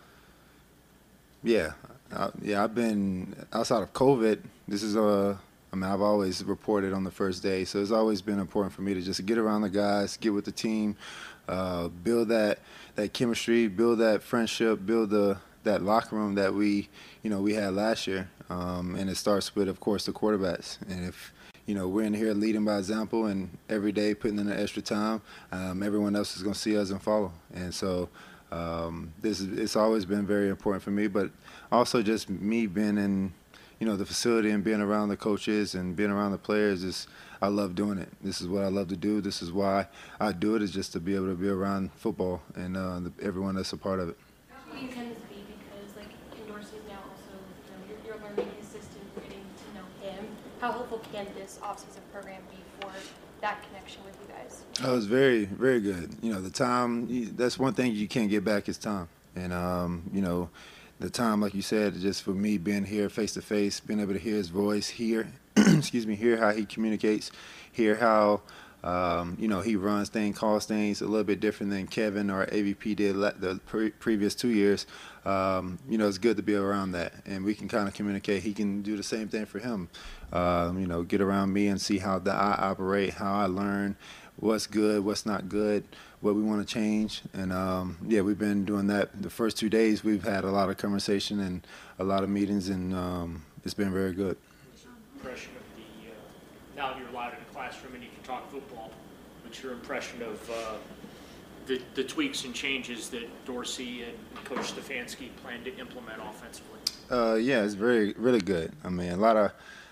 I've been outside of COVID. This is I've always reported on the first day, so it's always been important for me to just get around the guys, get with the team, build that chemistry, build that friendship, build that locker room that we had last year. And it starts with, of course, the quarterbacks. And if we're in here leading by example and every day putting in the extra time, everyone else is going to see us and follow. And so it's always been very important for me, but also just me being in the facility and being around the coaches and being around the players I love doing it. This is what I love to do. This is why I do it, is just to be able to be around football and everyone that's a part of it. How do you can this be? Because Ken Dorsey is now also, you're learning his system, you're getting to know him. How helpful can this offseason program be for that connection with you guys? Oh, it was very, very good. The time, that's one thing you can't get back is time. And, the time, like you said, just for me being here face to face, being able to hear his voice, hear how he communicates, hear how, he runs things, calls things a little bit different than Kevin or AVP did the previous 2 years. It's good to be around that, and we can kind of communicate. He can do the same thing for him. Get around me and see how I operate, how I learn, what's good, what's not good, what we want to change. And we've been doing that. The first 2 days we've had a lot of conversation and a lot of meetings, and it's been very good. Impression of the now you're allowed in a classroom and you can talk football, what's your impression of the tweaks and changes that Dorsey and Coach Stefanski plan to implement offensively? It's really good. I mean,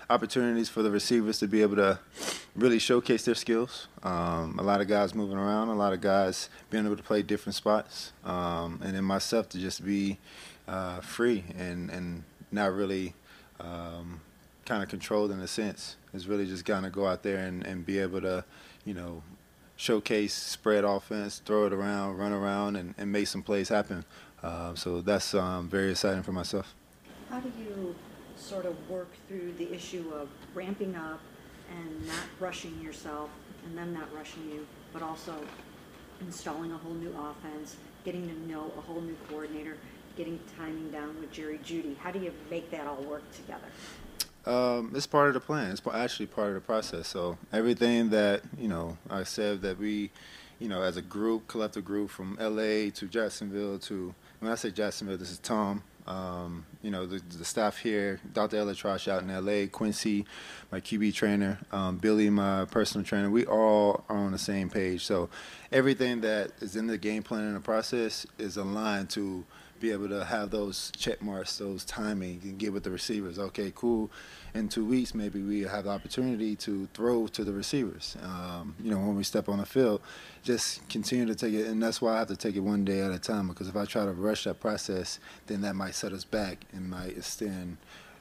opportunities for the receivers to be able to really showcase their skills. A lot of guys moving around, a lot of guys being able to play different spots, and then myself to just be free and not really kind of controlled in a sense. It's really just kind of go out there and be able to, showcase spread offense, throw it around, run around, and make some plays happen. So that's very exciting for myself. How do you sort of work through the issue of ramping up and not rushing yourself and them not rushing you, but also installing a whole new offense, getting to know a whole new coordinator, getting timing down with Jerry Jeudy? How do you make that all work together? It's part of the plan. It's actually part of the process. So everything that, I said that we, as a group, collective group from LA to Jacksonville to, when I say Jacksonville, this is Tom, the staff here, Dr. Elatrash out in LA, Quincy, my QB trainer, Billy, my personal trainer, we all are on the same page. So everything that is in the game plan and the process is aligned to be able to have those check marks, those timing, and get with the receivers. Okay, cool. In 2 weeks, maybe we have the opportunity to throw to the receivers. When we step on the field, just continue to take it, and that's why I have to take it one day at a time. Because if I try to rush that process, then that might set us back and might extend,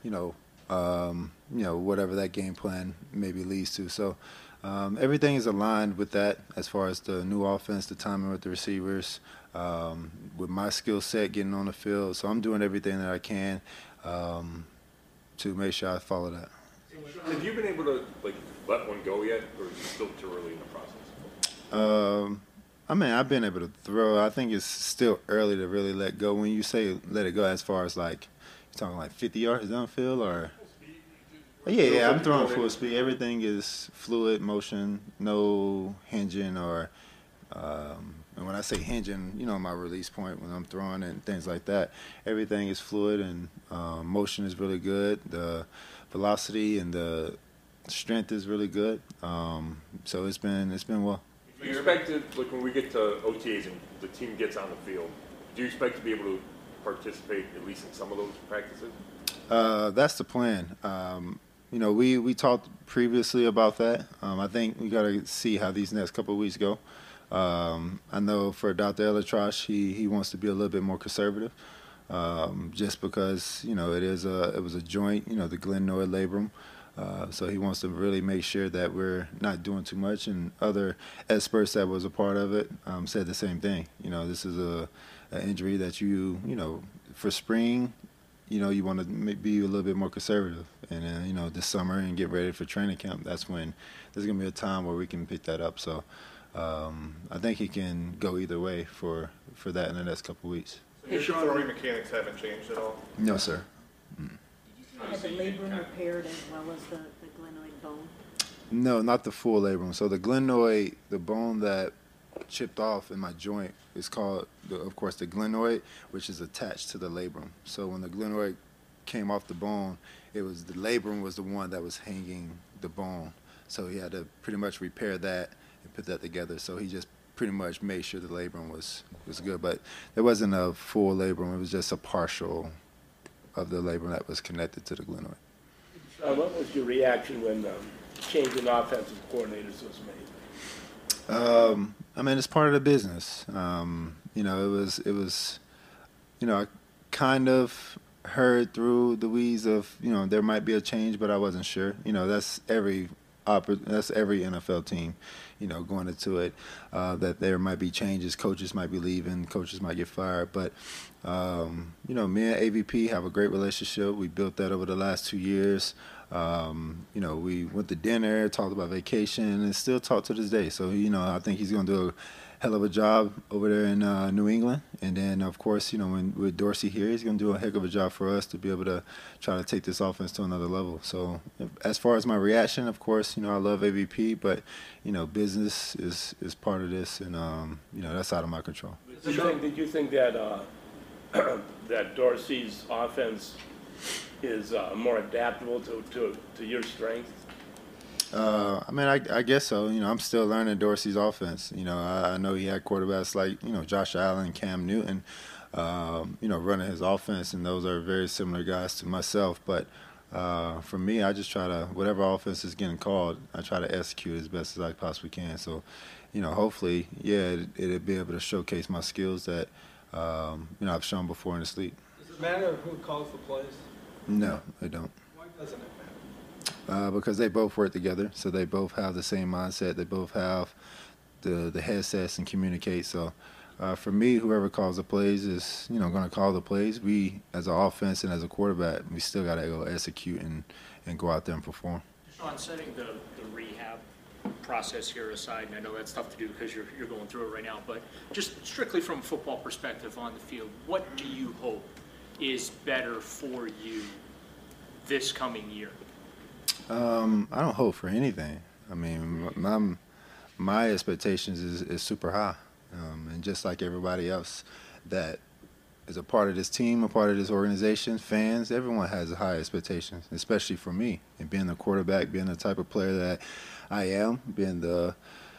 whatever that game plan maybe leads to. So everything is aligned with that as far as the new offense, the timing with the receivers. With my skill set getting on the field. So I'm doing everything that I can to make sure I follow that. Have you been able to let one go yet, or is it still too early in the process? I've been able to throw. I think it's still early to really let go. When you say let it go, as far as you're talking 50 yards downfield, or yeah, I'm throwing full speed. Everything is fluid motion, no hinging or. And when I say hinging, my release point when I'm throwing and things like that, everything is fluid and motion is really good. The velocity and the strength is really good. So it's been well. Do you expect to, when we get to OTAs and the team gets on the field, do you expect to be able to participate at least in some of those practices? That's the plan. We talked previously about that. I think we got to see how these next couple of weeks go. I know for Dr. Elatrash, he wants to be a little bit more conservative, just because it was a joint, the glenoid labrum, so he wants to really make sure that we're not doing too much. And other experts that was a part of it said the same thing. This is an injury that for spring, you want to be a little bit more conservative, and then this summer and get ready for training camp. That's when there's gonna be a time where we can pick that up. So. I think he can go either way for that in the next couple of weeks. So your throwing mechanics haven't changed at all? No, sir. Have the labrum repaired as well as the glenoid bone? No, not the full labrum. So the glenoid, the bone that chipped off in my joint, is called, of course, the glenoid, which is attached to the labrum. So when the glenoid came off the bone, the labrum was the one that was hanging the bone. So he had to pretty much repair that and put that together. So he just pretty much made sure the labrum was good. But there wasn't a full labrum. It was just a partial of the labrum that was connected to the glenoid. What was your reaction when change in offensive coordinators was made? It's part of the business. It was, I kind of heard through the weeds of, there might be a change, but I wasn't sure. That's every NFL team, going into it, that there might be changes. Coaches might be leaving. Coaches might get fired. But, me and AVP have a great relationship. We built that over the last 2 years. We went to dinner, talked about vacation, and still talk to this day. So, I think he's going to do a hell of a job over there in New England. And then, of course, with Dorsey here, he's going to do a heck of a job for us to be able to try to take this offense to another level. So as far as my reaction, of course, I love AVP, but, business is part of this, and, that's out of my control. Did you think that that Dorsey's offense is more adaptable to your strengths? I guess so. I'm still learning Dorsey's offense. I know he had quarterbacks like, Josh Allen, Cam Newton, running his offense, and those are very similar guys to myself. But For me, I just try to, whatever offense is getting called, I try to execute as best as I possibly can. So, hopefully, it'll be able to showcase my skills that, I've shown before in this league. Does it matter who calls the plays? No, they don't. Why doesn't it matter? Because they both work together, so they both have the same mindset. They both have the headsets and communicate. So for me, whoever calls the plays is, going to call the plays. We, as an offense and as a quarterback, we still got to go execute and go out there and perform. Sean, setting the rehab process here aside, and I know that's tough to do because you're going through it right now, but just strictly from a football perspective on the field, what do you hope is better for you this coming year? I don't hope for anything. I mean, my expectations is super high. And just like everybody else that is a part of this team, a part of this organization, fans, everyone has high expectations, especially for me. And being the quarterback, being the type of player that I am, being the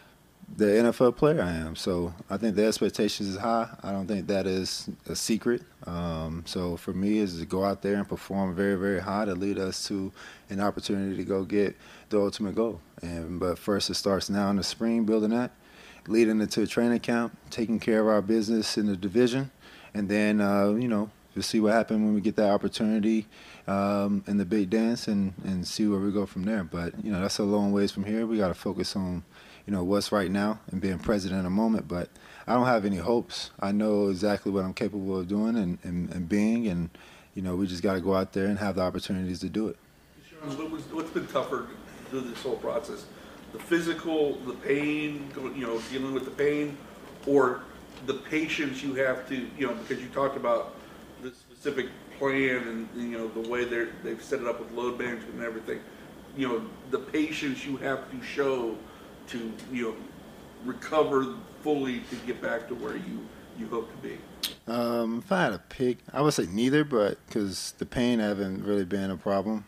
NFL player I am. So I think the expectations is high. I don't think that is a secret. So for me is to go out there and perform very, very high to lead us to an opportunity to go get the ultimate goal. But first it starts now in the spring, building that, leading into a training camp, taking care of our business in the division, and then, we'll see what happens when we get that opportunity in the big dance and see where we go from there. But, that's a long ways from here. We got to focus on, what's right now and being present in a moment. But I don't have any hopes. I know exactly what I'm capable of doing and being, and, we just got to go out there and have the opportunities to do it. Sean, what's been tougher through this whole process? The physical, the pain, dealing with the pain, or the patience you have to, because you talked about the specific plan and, the way they've set it up with load management and everything, the patience you have to show to, recover fully to get back to where you hope to be. If I had a pick, I would say neither, but because the pain haven't really been a problem.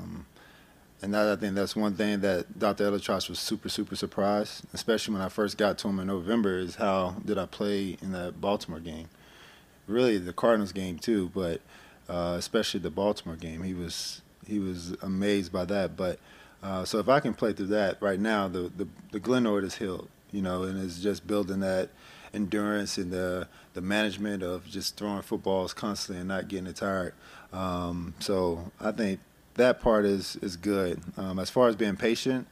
And I think that's one thing that Dr. ElAttrache was super, super surprised, especially when I first got to him in November, is how did I play in that Baltimore game. Really, the Cardinals game too, but especially the Baltimore game. He was amazed by that. But so if I can play through that right now, the glenoid is healed, and it's just building that endurance and the management of just throwing footballs constantly and not getting tired. So I think that part is good. As far as being patient,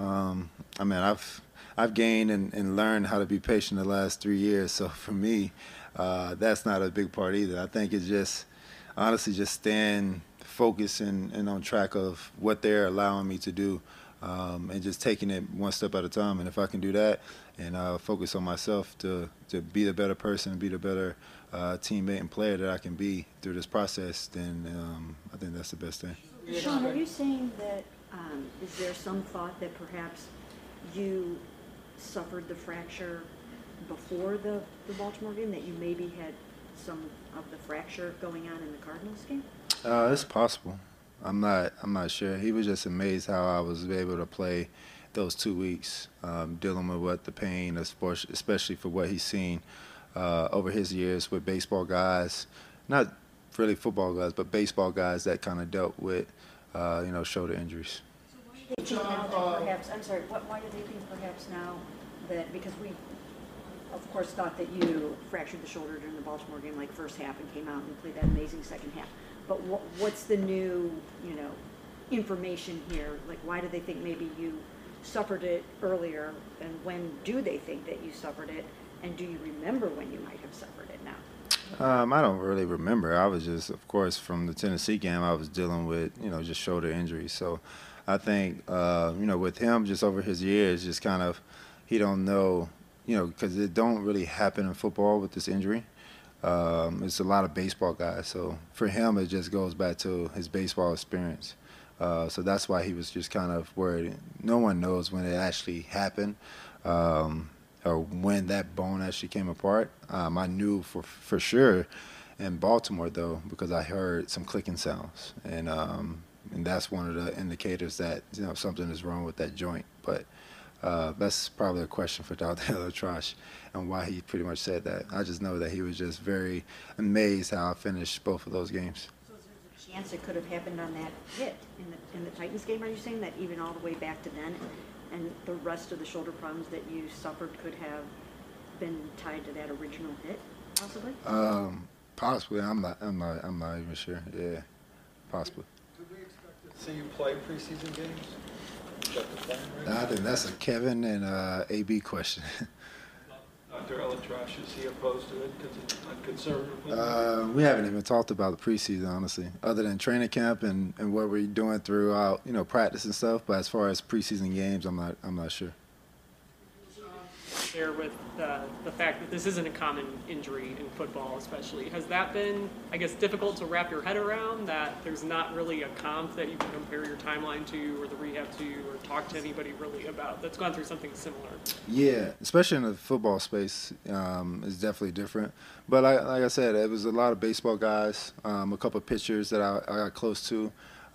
I've gained and learned how to be patient the last 3 years. So for me, that's not a big part either. I think it's just honestly just staying focused and on track of what they're allowing me to do, and just taking it one step at a time. And if I can do that and focus on myself to be the better person, be the better teammate and player that I can be through this process, then I think that's the best thing. Sean, are you saying that, is there some thought that perhaps you suffered the fracture before the Baltimore game, that you maybe had some of the fracture going on in the Cardinals game? It's possible. I'm not sure. He was just amazed how I was able to play those 2 weeks, dealing with what the pain, especially for what he's seen over his years with baseball guys, not really football guys, but baseball guys that kind of dealt with, shoulder injuries. So why do they think now that perhaps, I'm sorry, why do they think perhaps now that, because we, of course, thought that you fractured the shoulder during the Baltimore game, like first half, and came out and played that amazing second half. But what's the new, information here? Like, why do they think maybe you suffered it earlier, and when do they think that you suffered it, and do you remember when you might have suffered it now? I don't really remember. I was just, of course, from the Tennessee game, I was dealing with, just shoulder injuries. So I think, with him, just over his years, just kind of, he don't know, because it don't really happen in football with this injury. It's a lot of baseball guys. So for him, it just goes back to his baseball experience. So that's why he was just kind of worried. No one knows when it actually happened. Or when that bone actually came apart. I knew for sure in Baltimore, though, because I heard some clicking sounds, and that's one of the indicators that something is wrong with that joint. But that's probably a question for Dr. ElAttrache and why he pretty much said that. I just know that he was just very amazed how I finished both of those games. So is there a chance it could have happened on that hit in the Titans game? Are you saying that even all the way back to then, and the rest of the shoulder problems that you suffered could have been tied to that original hit, possibly? Possibly. I'm not even sure. Yeah, possibly. Could we expect to see you play preseason games? Is that the plan right now? I think that's a Kevin and AB question. Dr. Elitrash, is he opposed to it because it's unconservative? We haven't even talked about the preseason, honestly, other than training camp and what we're doing throughout, practice and stuff. But as far as preseason games, I'm not sure. Share with the fact that this isn't a common injury in football, especially. Has that been, I guess, difficult to wrap your head around, that there's not really a comp that you can compare your timeline to or the rehab to or talk to anybody really about that's gone through something similar? Yeah, especially in the football space, it's definitely different. But like I said, it was a lot of baseball guys, a couple of pitchers that I got close to.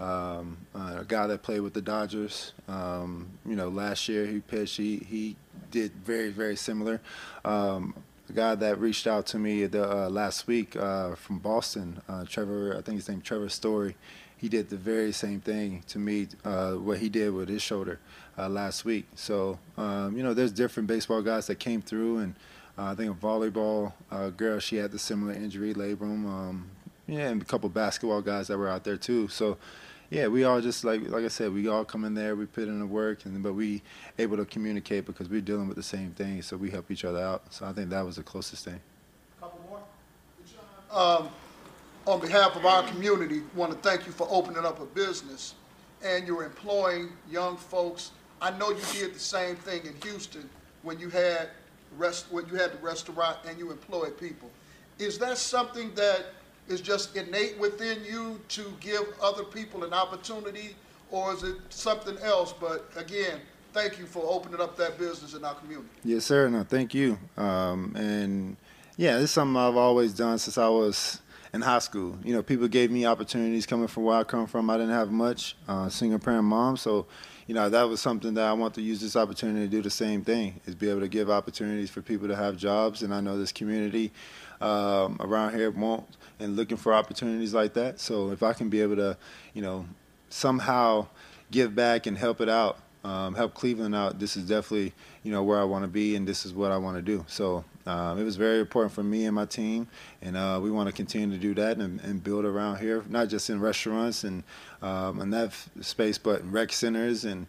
A guy that played with the Dodgers, last year he pitched. He did very, very similar. The guy that reached out to me last week from Boston, Trevor, I think his name Trevor Story, he did the very same thing to me, what he did with his shoulder last week. So, there's different baseball guys that came through, and I think a volleyball girl, she had the similar injury, labrum. And a couple basketball guys that were out there too. So, yeah, we all just like I said, we all come in there, we put in the work, but we able to communicate because we're dealing with the same thing, so we help each other out. So I think that was the closest thing. Couple more. On behalf of our community, want to thank you for opening up a business, and you're employing young folks. I know you did the same thing in Houston when you had the restaurant and you employed people. Is that something that is just innate within you to give other people an opportunity, or is it something else? But again, thank you for opening up that business in our community. Yes, sir. No, thank you. And yeah, this is something I've always done since I was in high school. People gave me opportunities coming from where I come from. I didn't have much, single parent mom, so that was something that I want to use this opportunity to do the same thing, is be able to give opportunities for people to have jobs. And I know this community around here won't, and looking for opportunities like that. So if I can be able to, somehow give back and help it out, help Cleveland out, this is definitely, where I want to be, and this is what I want to do. So it was very important for me and my team, and we want to continue to do that and build around here, not just in restaurants and in that space, but in rec centers and,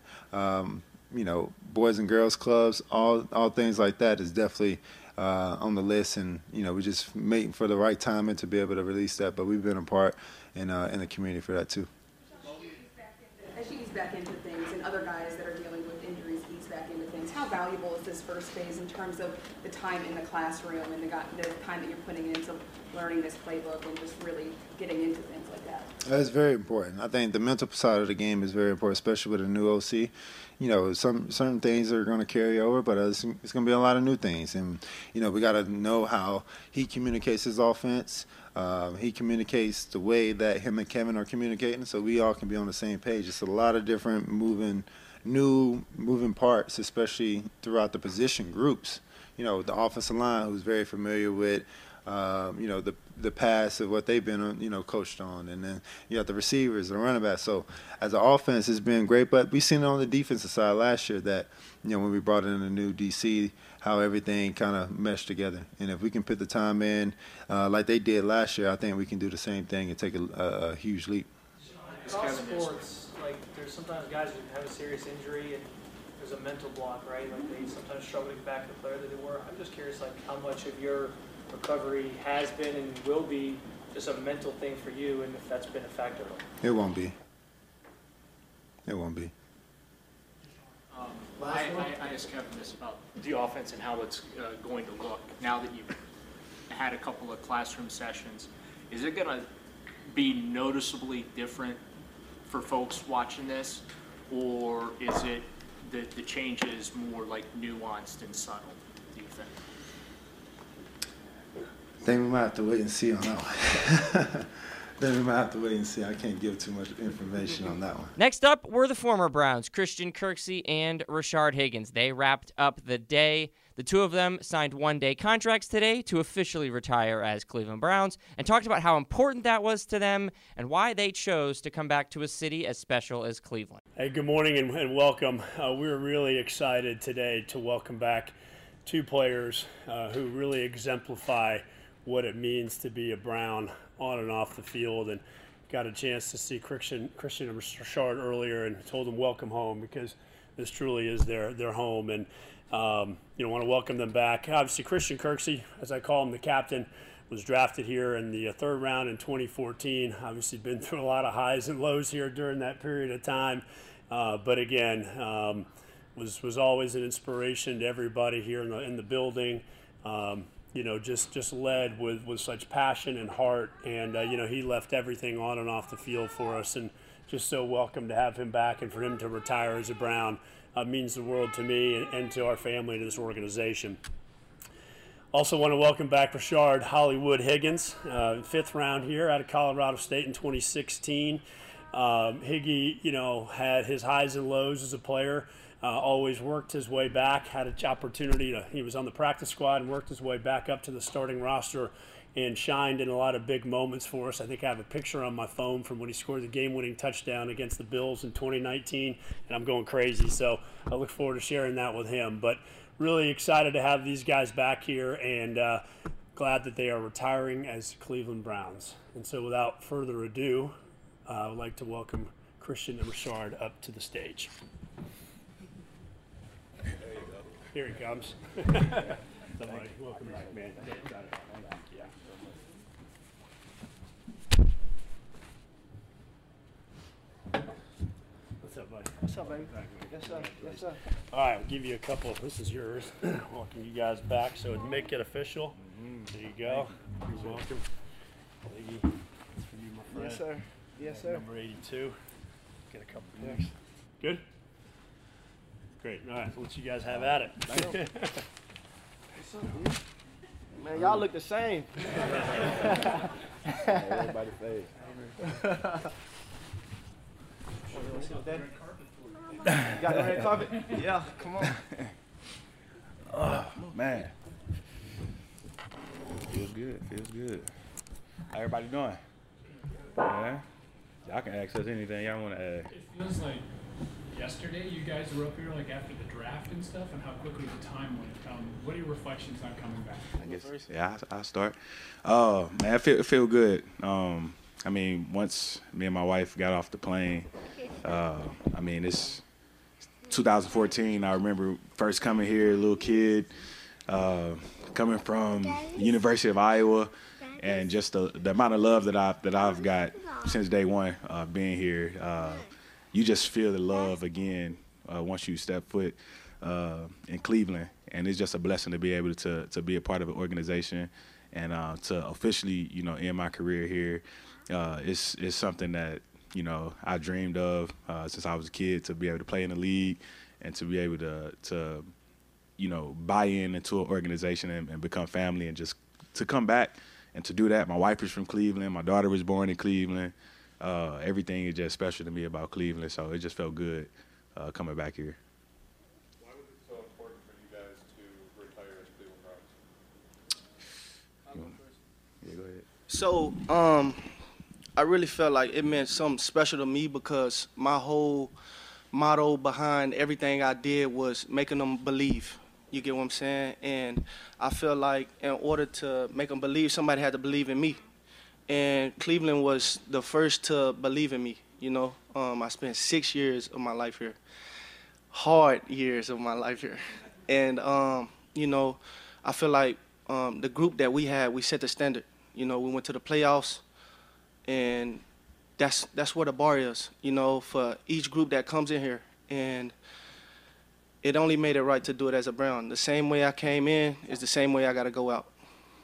boys and girls clubs, all things like that is definitely on the list, and we're just waiting for the right time and to be able to release that. But we've been a part in the community for that too. As you ease back into things, and other guys that are dealing with injuries ease back into things, how valuable is this first phase in terms of the time in the classroom and the time that you're putting into learning this playbook and just really getting into things like that? That's very important. I think the mental side of the game is very important, especially with a new OC. Certain things are going to carry over, but it's going to be a lot of new things. And, we got to know how he communicates his offense. He communicates the way that him and Kevin are communicating, so we all can be on the same page. It's a lot of different moving parts, especially throughout the position groups. The offensive line, who's very familiar with, the past of what they've been, coached on. And then you got the receivers, the running back. So as an offense, it's been great. But we've seen it on the defensive side last year that, when we brought in a new DC, how everything kind of meshed together. And if we can put the time in like they did last year, I think we can do the same thing and take a huge leap. In all sports, there's sometimes guys who have a serious injury and there's a mental block, right? They sometimes struggle to get back to the player that they were. I'm just curious, how much of your recovery has been and will be just a mental thing for you, and if that's been a factor. It won't be. It won't be. I asked Kevin this about the offense and how it's going to look now that you've had a couple of classroom sessions. Is it going to be noticeably different for folks watching this, or is it the changes more nuanced and subtle, do you think? I think we might have to wait and see on that one. Then we might have to wait and see. I can't give too much information on that one. Next up were the former Browns, Christian Kirksey and Rashard Higgins. They wrapped up the day. The two of them signed one-day contracts today to officially retire as Cleveland Browns and talked about how important that was to them and why they chose to come back to a city as special as Cleveland. Hey, good morning and welcome. We're really excited today to welcome back two players who really exemplify what it means to be a Brown on and off the field, and got a chance to see Christian and Rashard earlier and told them welcome home, because this truly is their home, and want to welcome them back. Obviously, Christian Kirksey, as I call him, the captain, was drafted here in the third round in 2014. Obviously been through a lot of highs and lows here during that period of time, but again, was always an inspiration to everybody here in the building. Just led with such passion and heart, and he left everything on and off the field for us, and just so welcome to have him back, and for him to retire as a Brown means the world to me and to our family, to this organization. Also want to welcome back Rashard Hollywood Higgins, 5th round here out of Colorado State in 2016. Higgy, had his highs and lows as a player. Always worked his way back, had an opportunity he was on the practice squad and worked his way back up to the starting roster and shined in a lot of big moments for us. I think I have a picture on my phone from when he scored the game-winning touchdown against the Bills in 2019, and I'm going crazy, so I look forward to sharing that with him. But really excited to have these guys back here, and glad that they are retiring as Cleveland Browns. And so without further ado, I would like to welcome Christian and Rashard up to the stage. Here he comes. Somebody, welcome back, man. Yeah. What's up, buddy? What's up, baby? Yes, sir. Yes, sir. All right, I'll give you a couple. This is yours. Welcome you guys back. So make it official. There you go. You're welcome. It's for you, my friend. Yes, sir. Yes, sir. Number 82. Get a couple next. Good? Great. All right, let's you guys have at it. What's up, dude? Man, y'all look the same. Everybody face. Got the red carpet? Yeah, come on. Oh, man. Feels good. How everybody doing? Yeah? Y'all can ask us anything y'all want to ask. It feels like yesterday you guys were up here like after the draft and stuff, and how quickly the time went. What are your reflections on coming back? I guess, yeah, I'll start. Man, it feel good. Once me and my wife got off the plane, it's 2014. I remember first coming here, a little kid, coming from University of Iowa, and just the amount of love that I've got since day one being here. You just feel the love again once you step foot in Cleveland, and it's just a blessing to be able to be a part of an organization and to officially, end my career here. It's something that I dreamed of since I was a kid, to be able to play in the league and to be able to buy into an organization and become family, and just to come back and to do that. My wife is from Cleveland. My daughter was born in Cleveland. Everything is just special to me about Cleveland, so it just felt good coming back here. Why was it so important for you guys to retire as Cleveland Browns? Yeah, go ahead. So, I really felt like it meant something special to me, because my whole motto behind everything I did was making them believe. You get what I'm saying? And I feel like in order to make them believe, somebody had to believe in me. And Cleveland was the first to believe in me. I spent 6 years of my life here, hard years of my life here. And, I feel like the group that we had, we set the standard. We went to the playoffs, and that's where the bar is, for each group that comes in here. And it only made it right to do it as a Brown. The same way I came in is the same way I got to go out.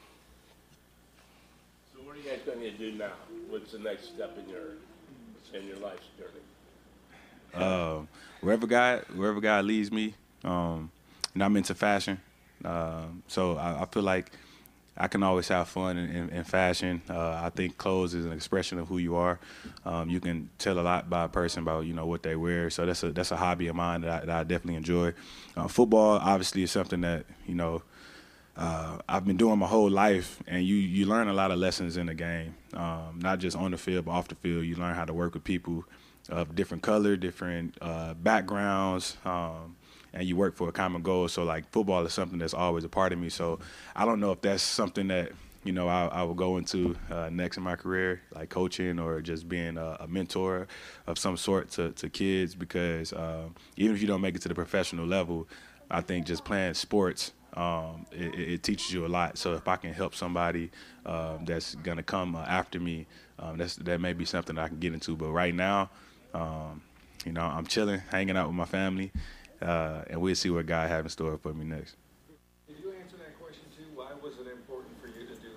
So what are you guys going to do now? What's the next step in your life's journey? Wherever God leads me, I'm into fashion. So I feel like I can always have fun in fashion. I think clothes is an expression of who you are. You can tell a lot by a person about, you know, what they wear. So that's a hobby of mine that I definitely enjoy. Football obviously is something that, you know, I've been doing my whole life, and you learn a lot of lessons in the game, not just on the field but off the field. You learn how to work with people of different color, different backgrounds, and you work for a common goal. So, like, football is something that's always a part of me. So I don't know if that's something that, you know, I will go into next in my career, like coaching or just being a mentor of some sort to kids, because even if you don't make it to the professional level, I think just playing sports, it teaches you a lot. So if I can help somebody that's going to come after me, that may be something that I can get into. But right now, you know, I'm chilling, hanging out with my family, and we'll see what God has in store for me next. Did you answer that question too? Why was it important for you to do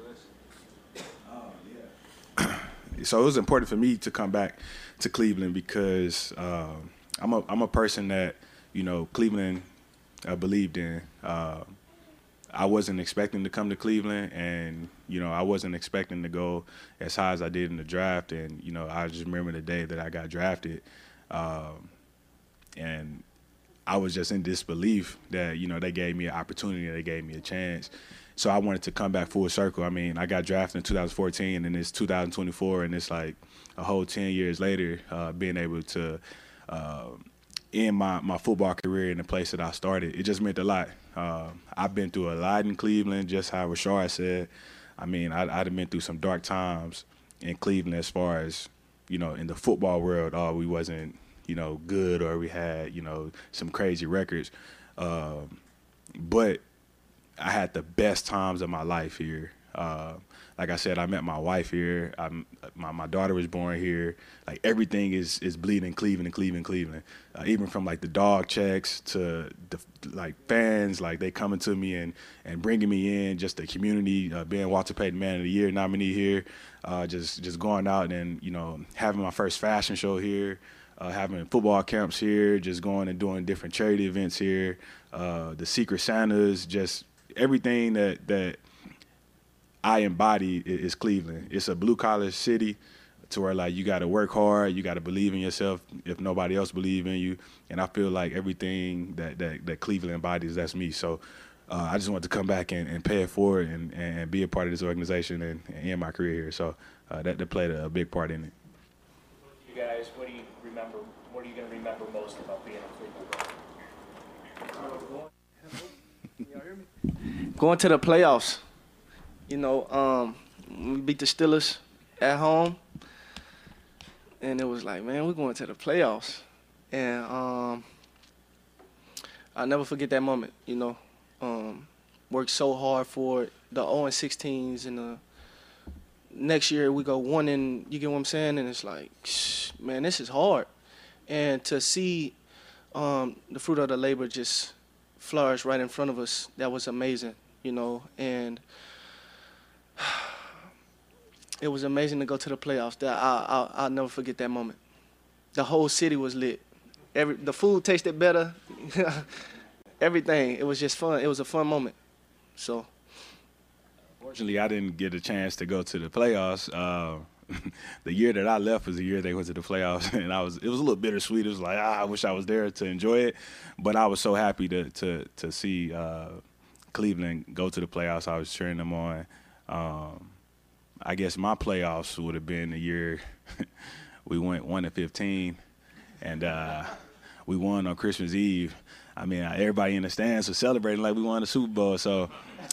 this? So it was important for me to come back to Cleveland because I'm a person that, you know, Cleveland believed in. I wasn't expecting to come to Cleveland, and, you know, I wasn't expecting to go as high as I did in the draft. And, you know, I just remember the day that I got drafted, and I was just in disbelief that, you know, they gave me an opportunity, they gave me a chance. So I wanted to come back full circle. I mean, I got drafted in 2014, and it's 2024, and it's like a whole 10 years later, being able to end my football career in the place that I started. It just meant a lot. I've been through a lot in Cleveland, just how Rashard said. I mean, I'd been through some dark times in Cleveland as far as, you know, in the football world, we wasn't, you know, good, or we had, you know, some crazy records. But I had the best times of my life here. Like I said, I met my wife here. My daughter was born here. Like, everything is bleeding Cleveland and Cleveland, Cleveland. Even from, like, the dog checks to the, like, fans, like, they coming to me and bringing me in, just the community, being Walter Payton Man of the Year nominee here, just going out and, you know, having my first fashion show here, having football camps here, just going and doing different charity events here, the Secret Santas, just everything that I embody is Cleveland. It's a blue-collar city to where, like, you got to work hard, you got to believe in yourself if nobody else believes in you. And I feel like everything that Cleveland embodies, that's me. So I just want to come back and pay it forward and be a part of this organization and end my career here. So that played a big part in it. You guys, what do you remember? What are you going to remember most about being a Cleveland Brown? Going to the playoffs. You know, we beat the Steelers at home, and it was like, man, we're going to the playoffs. And I'll never forget that moment, you know. Worked so hard for it. The 0-16s, and the next year we go 1 and, you get what I'm saying? And it's like, man, this is hard. And to see the fruit of the labor just flourish right in front of us, that was amazing, you know. And it was amazing to go to the playoffs. I'll never forget that moment. The whole city was lit. The food tasted better. Everything. It was just fun. It was a fun moment. So, fortunately, I didn't get a chance to go to the playoffs. The year that I left was the year they went to the playoffs, and it was a little bittersweet. It was like, I wish I was there to enjoy it, but I was so happy to see Cleveland go to the playoffs. I was cheering them on. I guess my playoffs would have been the year we went 1-15, and we won on Christmas Eve. I mean, everybody in the stands was celebrating like we won the Super Bowl. So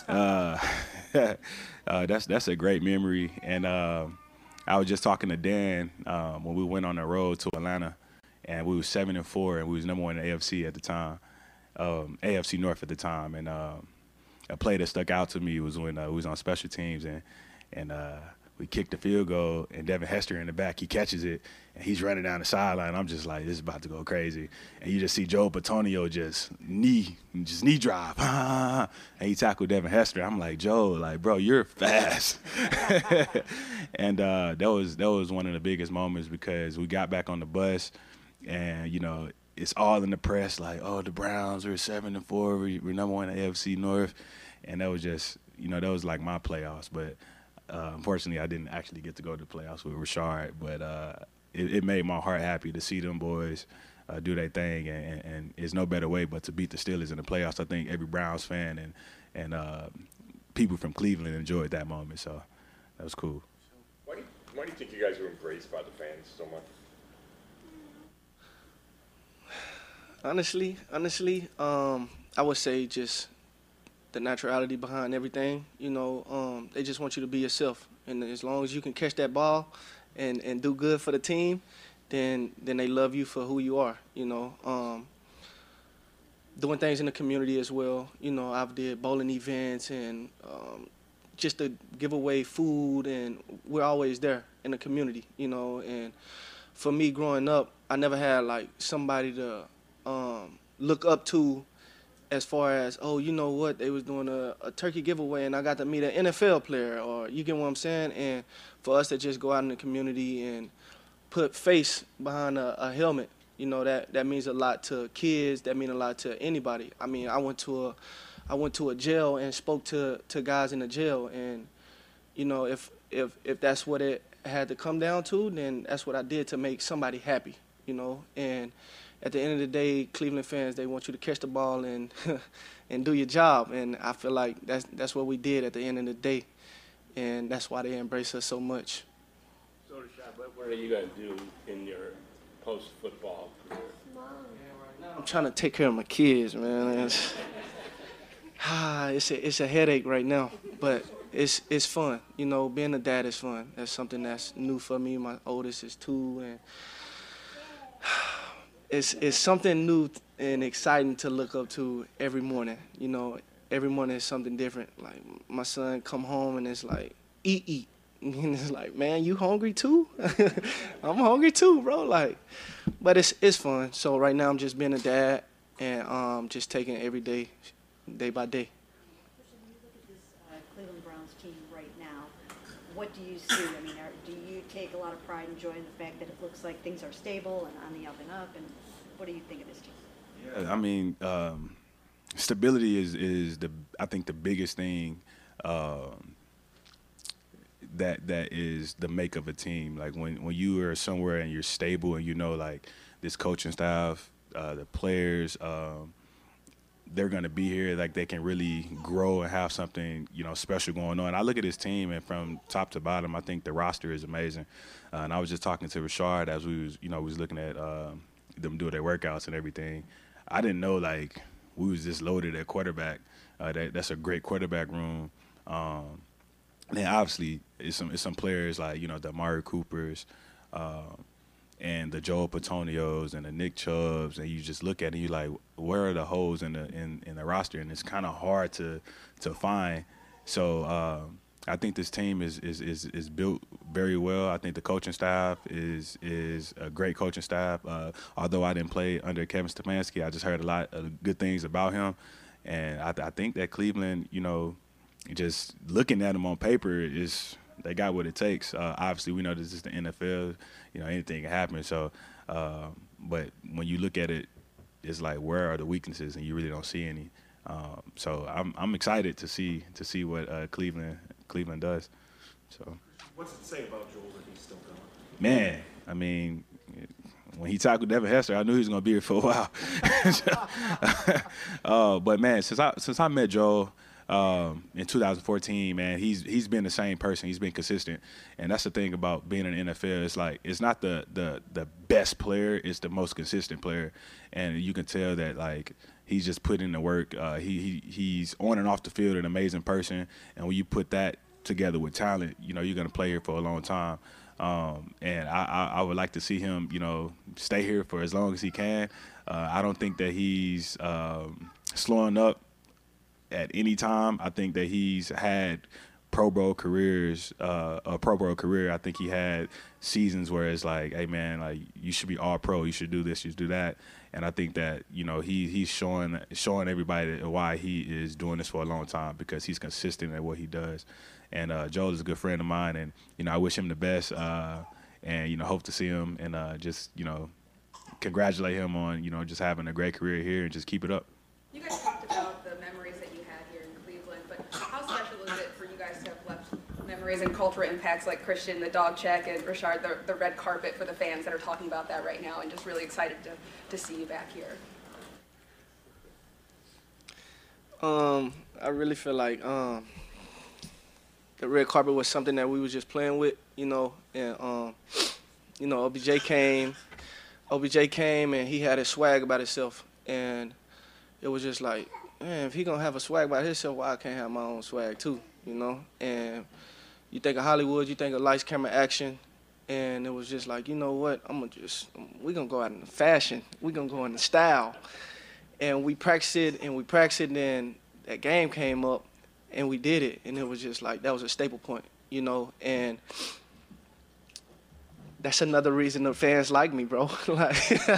that's a great memory. And I was just talking to Dan when we went on the road to Atlanta, and we was 7-4, and we was number 1 in the AFC at the time, AFC North at the time. And a play that stuck out to me was when we was on special teams, and we kicked the field goal, and Devin Hester in the back, he catches it, and he's running down the sideline. I'm just like, this is about to go crazy. And you just see Joe Patonio just knee drive, and he tackled Devin Hester. I'm like, Joe, like, bro, you're fast. And that was one of the biggest moments, because we got back on the bus, and, you know, it's all in the press, like, oh, the Browns are 7-4, we're number 1 in the AFC North. And that was just, you know, that was like my playoffs. But unfortunately, I didn't actually get to go to the playoffs with Rashard. But it made my heart happy to see them boys do their thing, and there's no better way but to beat the Steelers in the playoffs. I think every Browns fan and people from Cleveland enjoyed that moment, so that was cool. Why do you think you guys were embraced by the fans so much? Honestly, I would say just the naturality behind everything. You know, they just want you to be yourself, and as long as you can catch that ball and do good for the team, then they love you for who you are. You know, doing things in the community as well. You know, I've did bowling events and just to give away food, and we're always there in the community. You know, and for me growing up, I never had like somebody to look up to as far as, oh, you know what, they was doing a turkey giveaway and I got to meet an NFL player, or you get what I'm saying? And for us to just go out in the community and put face behind a helmet, you know, that means a lot to kids, that means a lot to anybody. I mean, I went to a jail and spoke to guys in the jail, and, you know, if that's what it had to come down to, then that's what I did to make somebody happy, you know. And at the end of the day, Cleveland fans, they want you to catch the ball and and do your job. And I feel like that's what we did at the end of the day. And that's why they embrace us so much. So, Rashad, what are you going to do in your post-football career? I'm trying to take care of my kids, man. It's a headache right now, but it's fun. You know, being a dad is fun. That's something that's new for me. My oldest is 2, and it's something new and exciting to look up to every morning. You know, every morning is something different. Like, my son come home and it's like, eat. And it's like, man, you hungry too? I'm hungry too, bro. Like, but it's fun. So right now I'm just being a dad and just taking it every day by day. When you look at this Cleveland Browns team right now, what do you see? I mean, do you take a lot of pride and joy in the fact that it looks like things are stable and on the up and up? And what do you think of this team? Yeah, I mean, stability is I think the biggest thing that is the make of a team. Like when you are somewhere and you're stable and you know, like, this coaching staff, the players, they're going to be here, like they can really grow and have something, you know, special going on. I look at this team, and from top to bottom, I think the roster is amazing. And I was just talking to Rashard as we was looking at them do their workouts and everything. I didn't know, like, we was just loaded at quarterback. That's a great quarterback room. And obviously, it's some players like, you know, the Amari Coopers, and the Joel Petonios and the Nick Chubbs, and you just look at it and you're like, where are the holes in the roster? And it's kind of hard to find. So I think this team is built very well. I think the coaching staff is a great coaching staff. Although I didn't play under Kevin Stefanski, I just heard a lot of good things about him. And I think that Cleveland, you know, just looking at them on paper, they got what it takes. Obviously, we know this is the NFL. You know, anything can happen. So, but when you look at it, it's like, where are the weaknesses? And you really don't see any. So I'm excited to see what Cleveland does. So. What's it say about Joel that he's still going? Man, I mean, when he tackled Devin Hester, I knew he was going to be here for a while. But man, since I met Joel in 2014, man, he's been the same person. He's been consistent, and that's the thing about being in the NFL. It's like, it's not the best player; it's the most consistent player, and you can tell that, like, he's just put in the work. He's on and off the field an amazing person, and when you put that together with talent, you know, you're gonna play here for a long time. And I would like to see him, you know, stay here for as long as he can. I don't think that he's slowing up at any time. I think that he's had Pro Bowl careers, a Pro Bowl career. I think he had seasons where it's like, hey man, like, you should be all pro. You should do this. You should do that. And I think that, you know, he's showing everybody why he is doing this for a long time, because he's consistent at what he does. And Joel is a good friend of mine, and, you know, I wish him the best, and, you know, hope to see him, and just, you know, congratulate him on, you know, just having a great career here, and just keep it up. You guys talked about the memories that you had here in Cleveland, but how special is stories and cultural impacts like Christian, the dog check, and Rashard, the red carpet for the fans that are talking about that right now, and just really excited to see you back here. I really feel like the red carpet was something that we was just playing with, you know, and you know, OBJ came and he had his swag about himself, and it was just like, man, if he gonna have a swag about himself, why I can't have my own swag too, you know? And you think of Hollywood, you think of lights, camera, action, and it was just like, you know what? We gonna go out in fashion, we gonna go in style, and we practiced it, and then that game came up, and we did it, and it was just like that was a staple point, you know, and that's another reason the fans like me, bro. Like,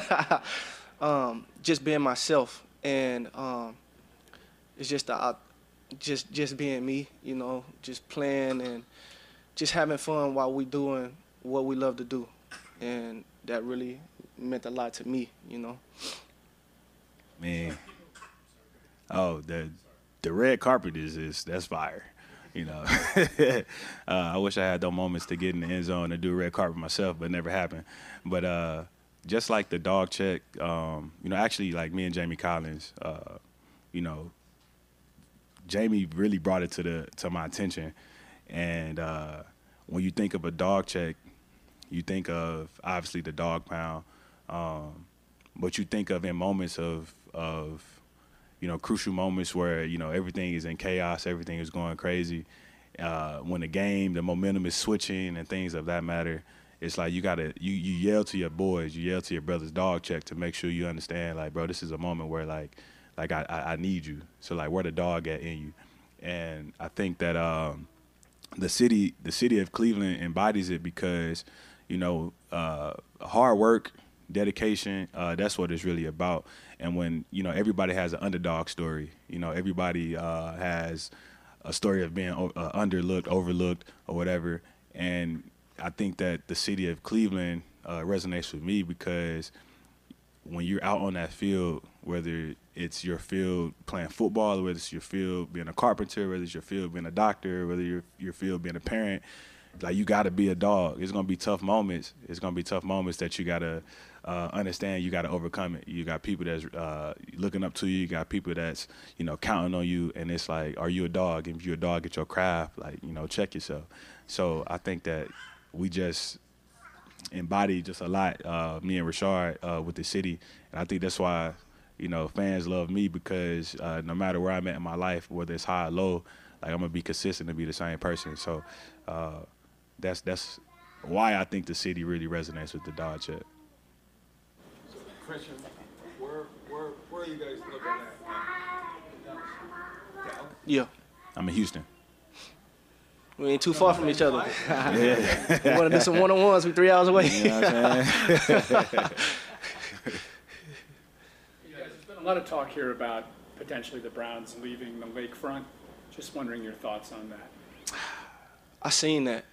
just being myself, and it's just being me, you know, just playing and just having fun while we doing what we love to do, and that really meant a lot to me, you know. Man, the red carpet that's fire. You know, I wish I had those moments to get in the end zone and do a red carpet myself, but it never happened. But just like the dog check, you know, actually like me and Jamie Collins, you know, Jamie really brought it to my attention. And when you think of a dog check, you think of obviously the dog pound, but you think of in moments of you know, crucial moments where, you know, everything is in chaos, everything is going crazy. When the momentum is switching and things of that matter, it's like you yell to your boys, you yell to your brother's dog check to make sure you understand, like, bro, this is a moment where like I need you. So like, where the dog at in you? And I think that the city of Cleveland embodies it because, you know, hard work, dedication, that's what it's really about. And when, you know, everybody has an underdog story, you know, everybody has a story of being underlooked, overlooked, or whatever. And I think that the city of Cleveland resonates with me because when you're out on that field, whether it's your field playing football, or whether it's your field being a carpenter, whether it's your field being a doctor, whether your field being a parent, like, you got to be a dog. It's going to be tough moments. It's going to be tough moments that you got to understand. You got to overcome it. You got people that's looking up to you. You got people that's, you know, counting on you. And it's like, are you a dog? And if you're a dog at your craft, like, you know, check yourself. So I think that we just embody just a lot, me and Rashard, with the city. And I think that's why, you know, fans love me because no matter where I'm at in my life, whether it's high or low, like, I'm going to be consistent to be the same person. So that's why I think the city really resonates with the dog check. So, Christian, where are you guys looking at? Yeah. I'm in Houston. We ain't too far from each other. Yeah. We want to do some one-on-ones. We 3 hours away. You know what I'm saying? There's been a lot of talk here about potentially the Browns leaving the lakefront. Just wondering your thoughts on that. I seen that.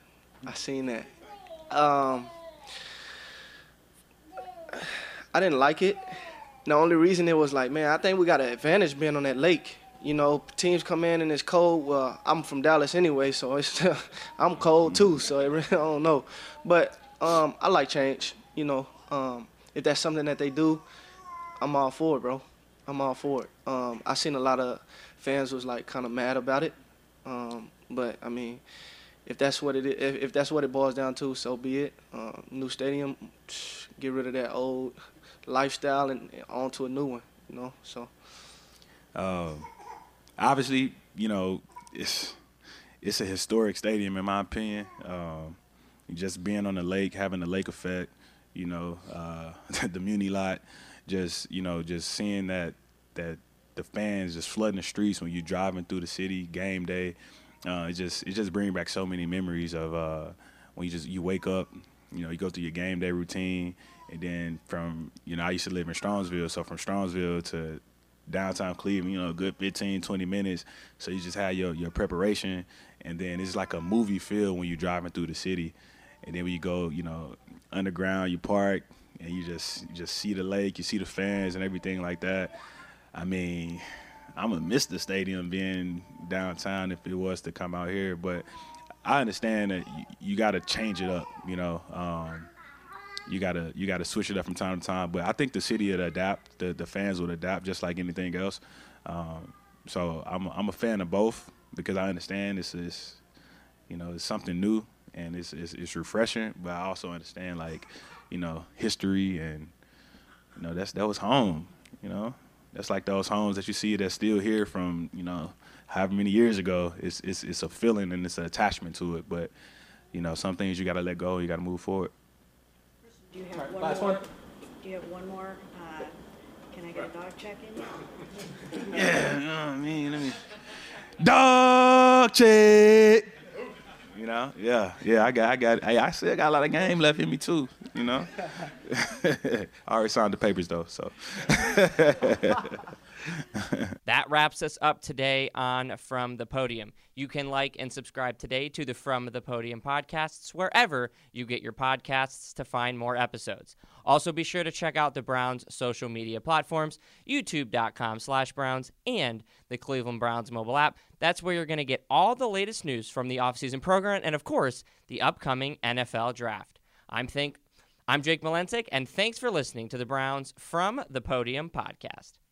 I didn't like it. The only reason it was like, man, I think we got an advantage being on that lake. You know, teams come in and it's cold. Well, I'm from Dallas anyway, so it's I'm cold too. So it really, I don't know, but I like change. You know, if that's something that they do, I'm all for it, bro. I'm all for it. I seen a lot of fans was like kind of mad about it, but I mean, if that's what it is, if that's what it boils down to, so be it. New stadium, get rid of that old lifestyle and on to a new one. You know, so. Obviously, you know, it's a historic stadium in my opinion. Just being on the lake, having the lake effect, you know, the Muni lot, just, you know, just seeing that the fans just flooding the streets when you're driving through the city, game day. It just brings back so many memories of when you wake up, you know, you go through your game day routine, and then from, you know, I used to live in Strongsville, so from Strongsville to downtown Cleveland, you know, a good 15, 20 minutes. So you just have your preparation, and then it's like a movie feel when you're driving through the city. And then when you go, you know, underground, you park, and you just see the lake, you see the fans and everything like that. I mean, I'm going to miss the stadium being downtown if it was to come out here, but I understand that you got to change it up, you know. You gotta switch it up from time to time. But I think the city would adapt. The fans would adapt just like anything else. So I'm a fan of both because I understand this is, you know, it's something new and it's refreshing. But I also understand, like, you know, history and, you know, that was home. You know, that's like those homes that you see that's still here from, you know, however many years ago. It's a feeling and it's an attachment to it. But, you know, some things you gotta let go. You gotta move forward. Do you have one last more? one. Do you have one more? Can I get a dog check in? Yeah, let me dog check. You know, yeah. I got. Hey, I still got a lot of game left in me too. You know, I already signed the papers though, so. That wraps us up today on From the Podium. You can like and subscribe today to the From the Podium podcasts wherever you get your podcasts to find more episodes. Also, be sure to check out the Browns' social media platforms, youtube.com/Browns, and the Cleveland Browns mobile app. That's where you're going to get all the latest news from the offseason program and, of course, the upcoming NFL draft. I'm Jake Malensik, and thanks for listening to the Browns From the Podium podcast.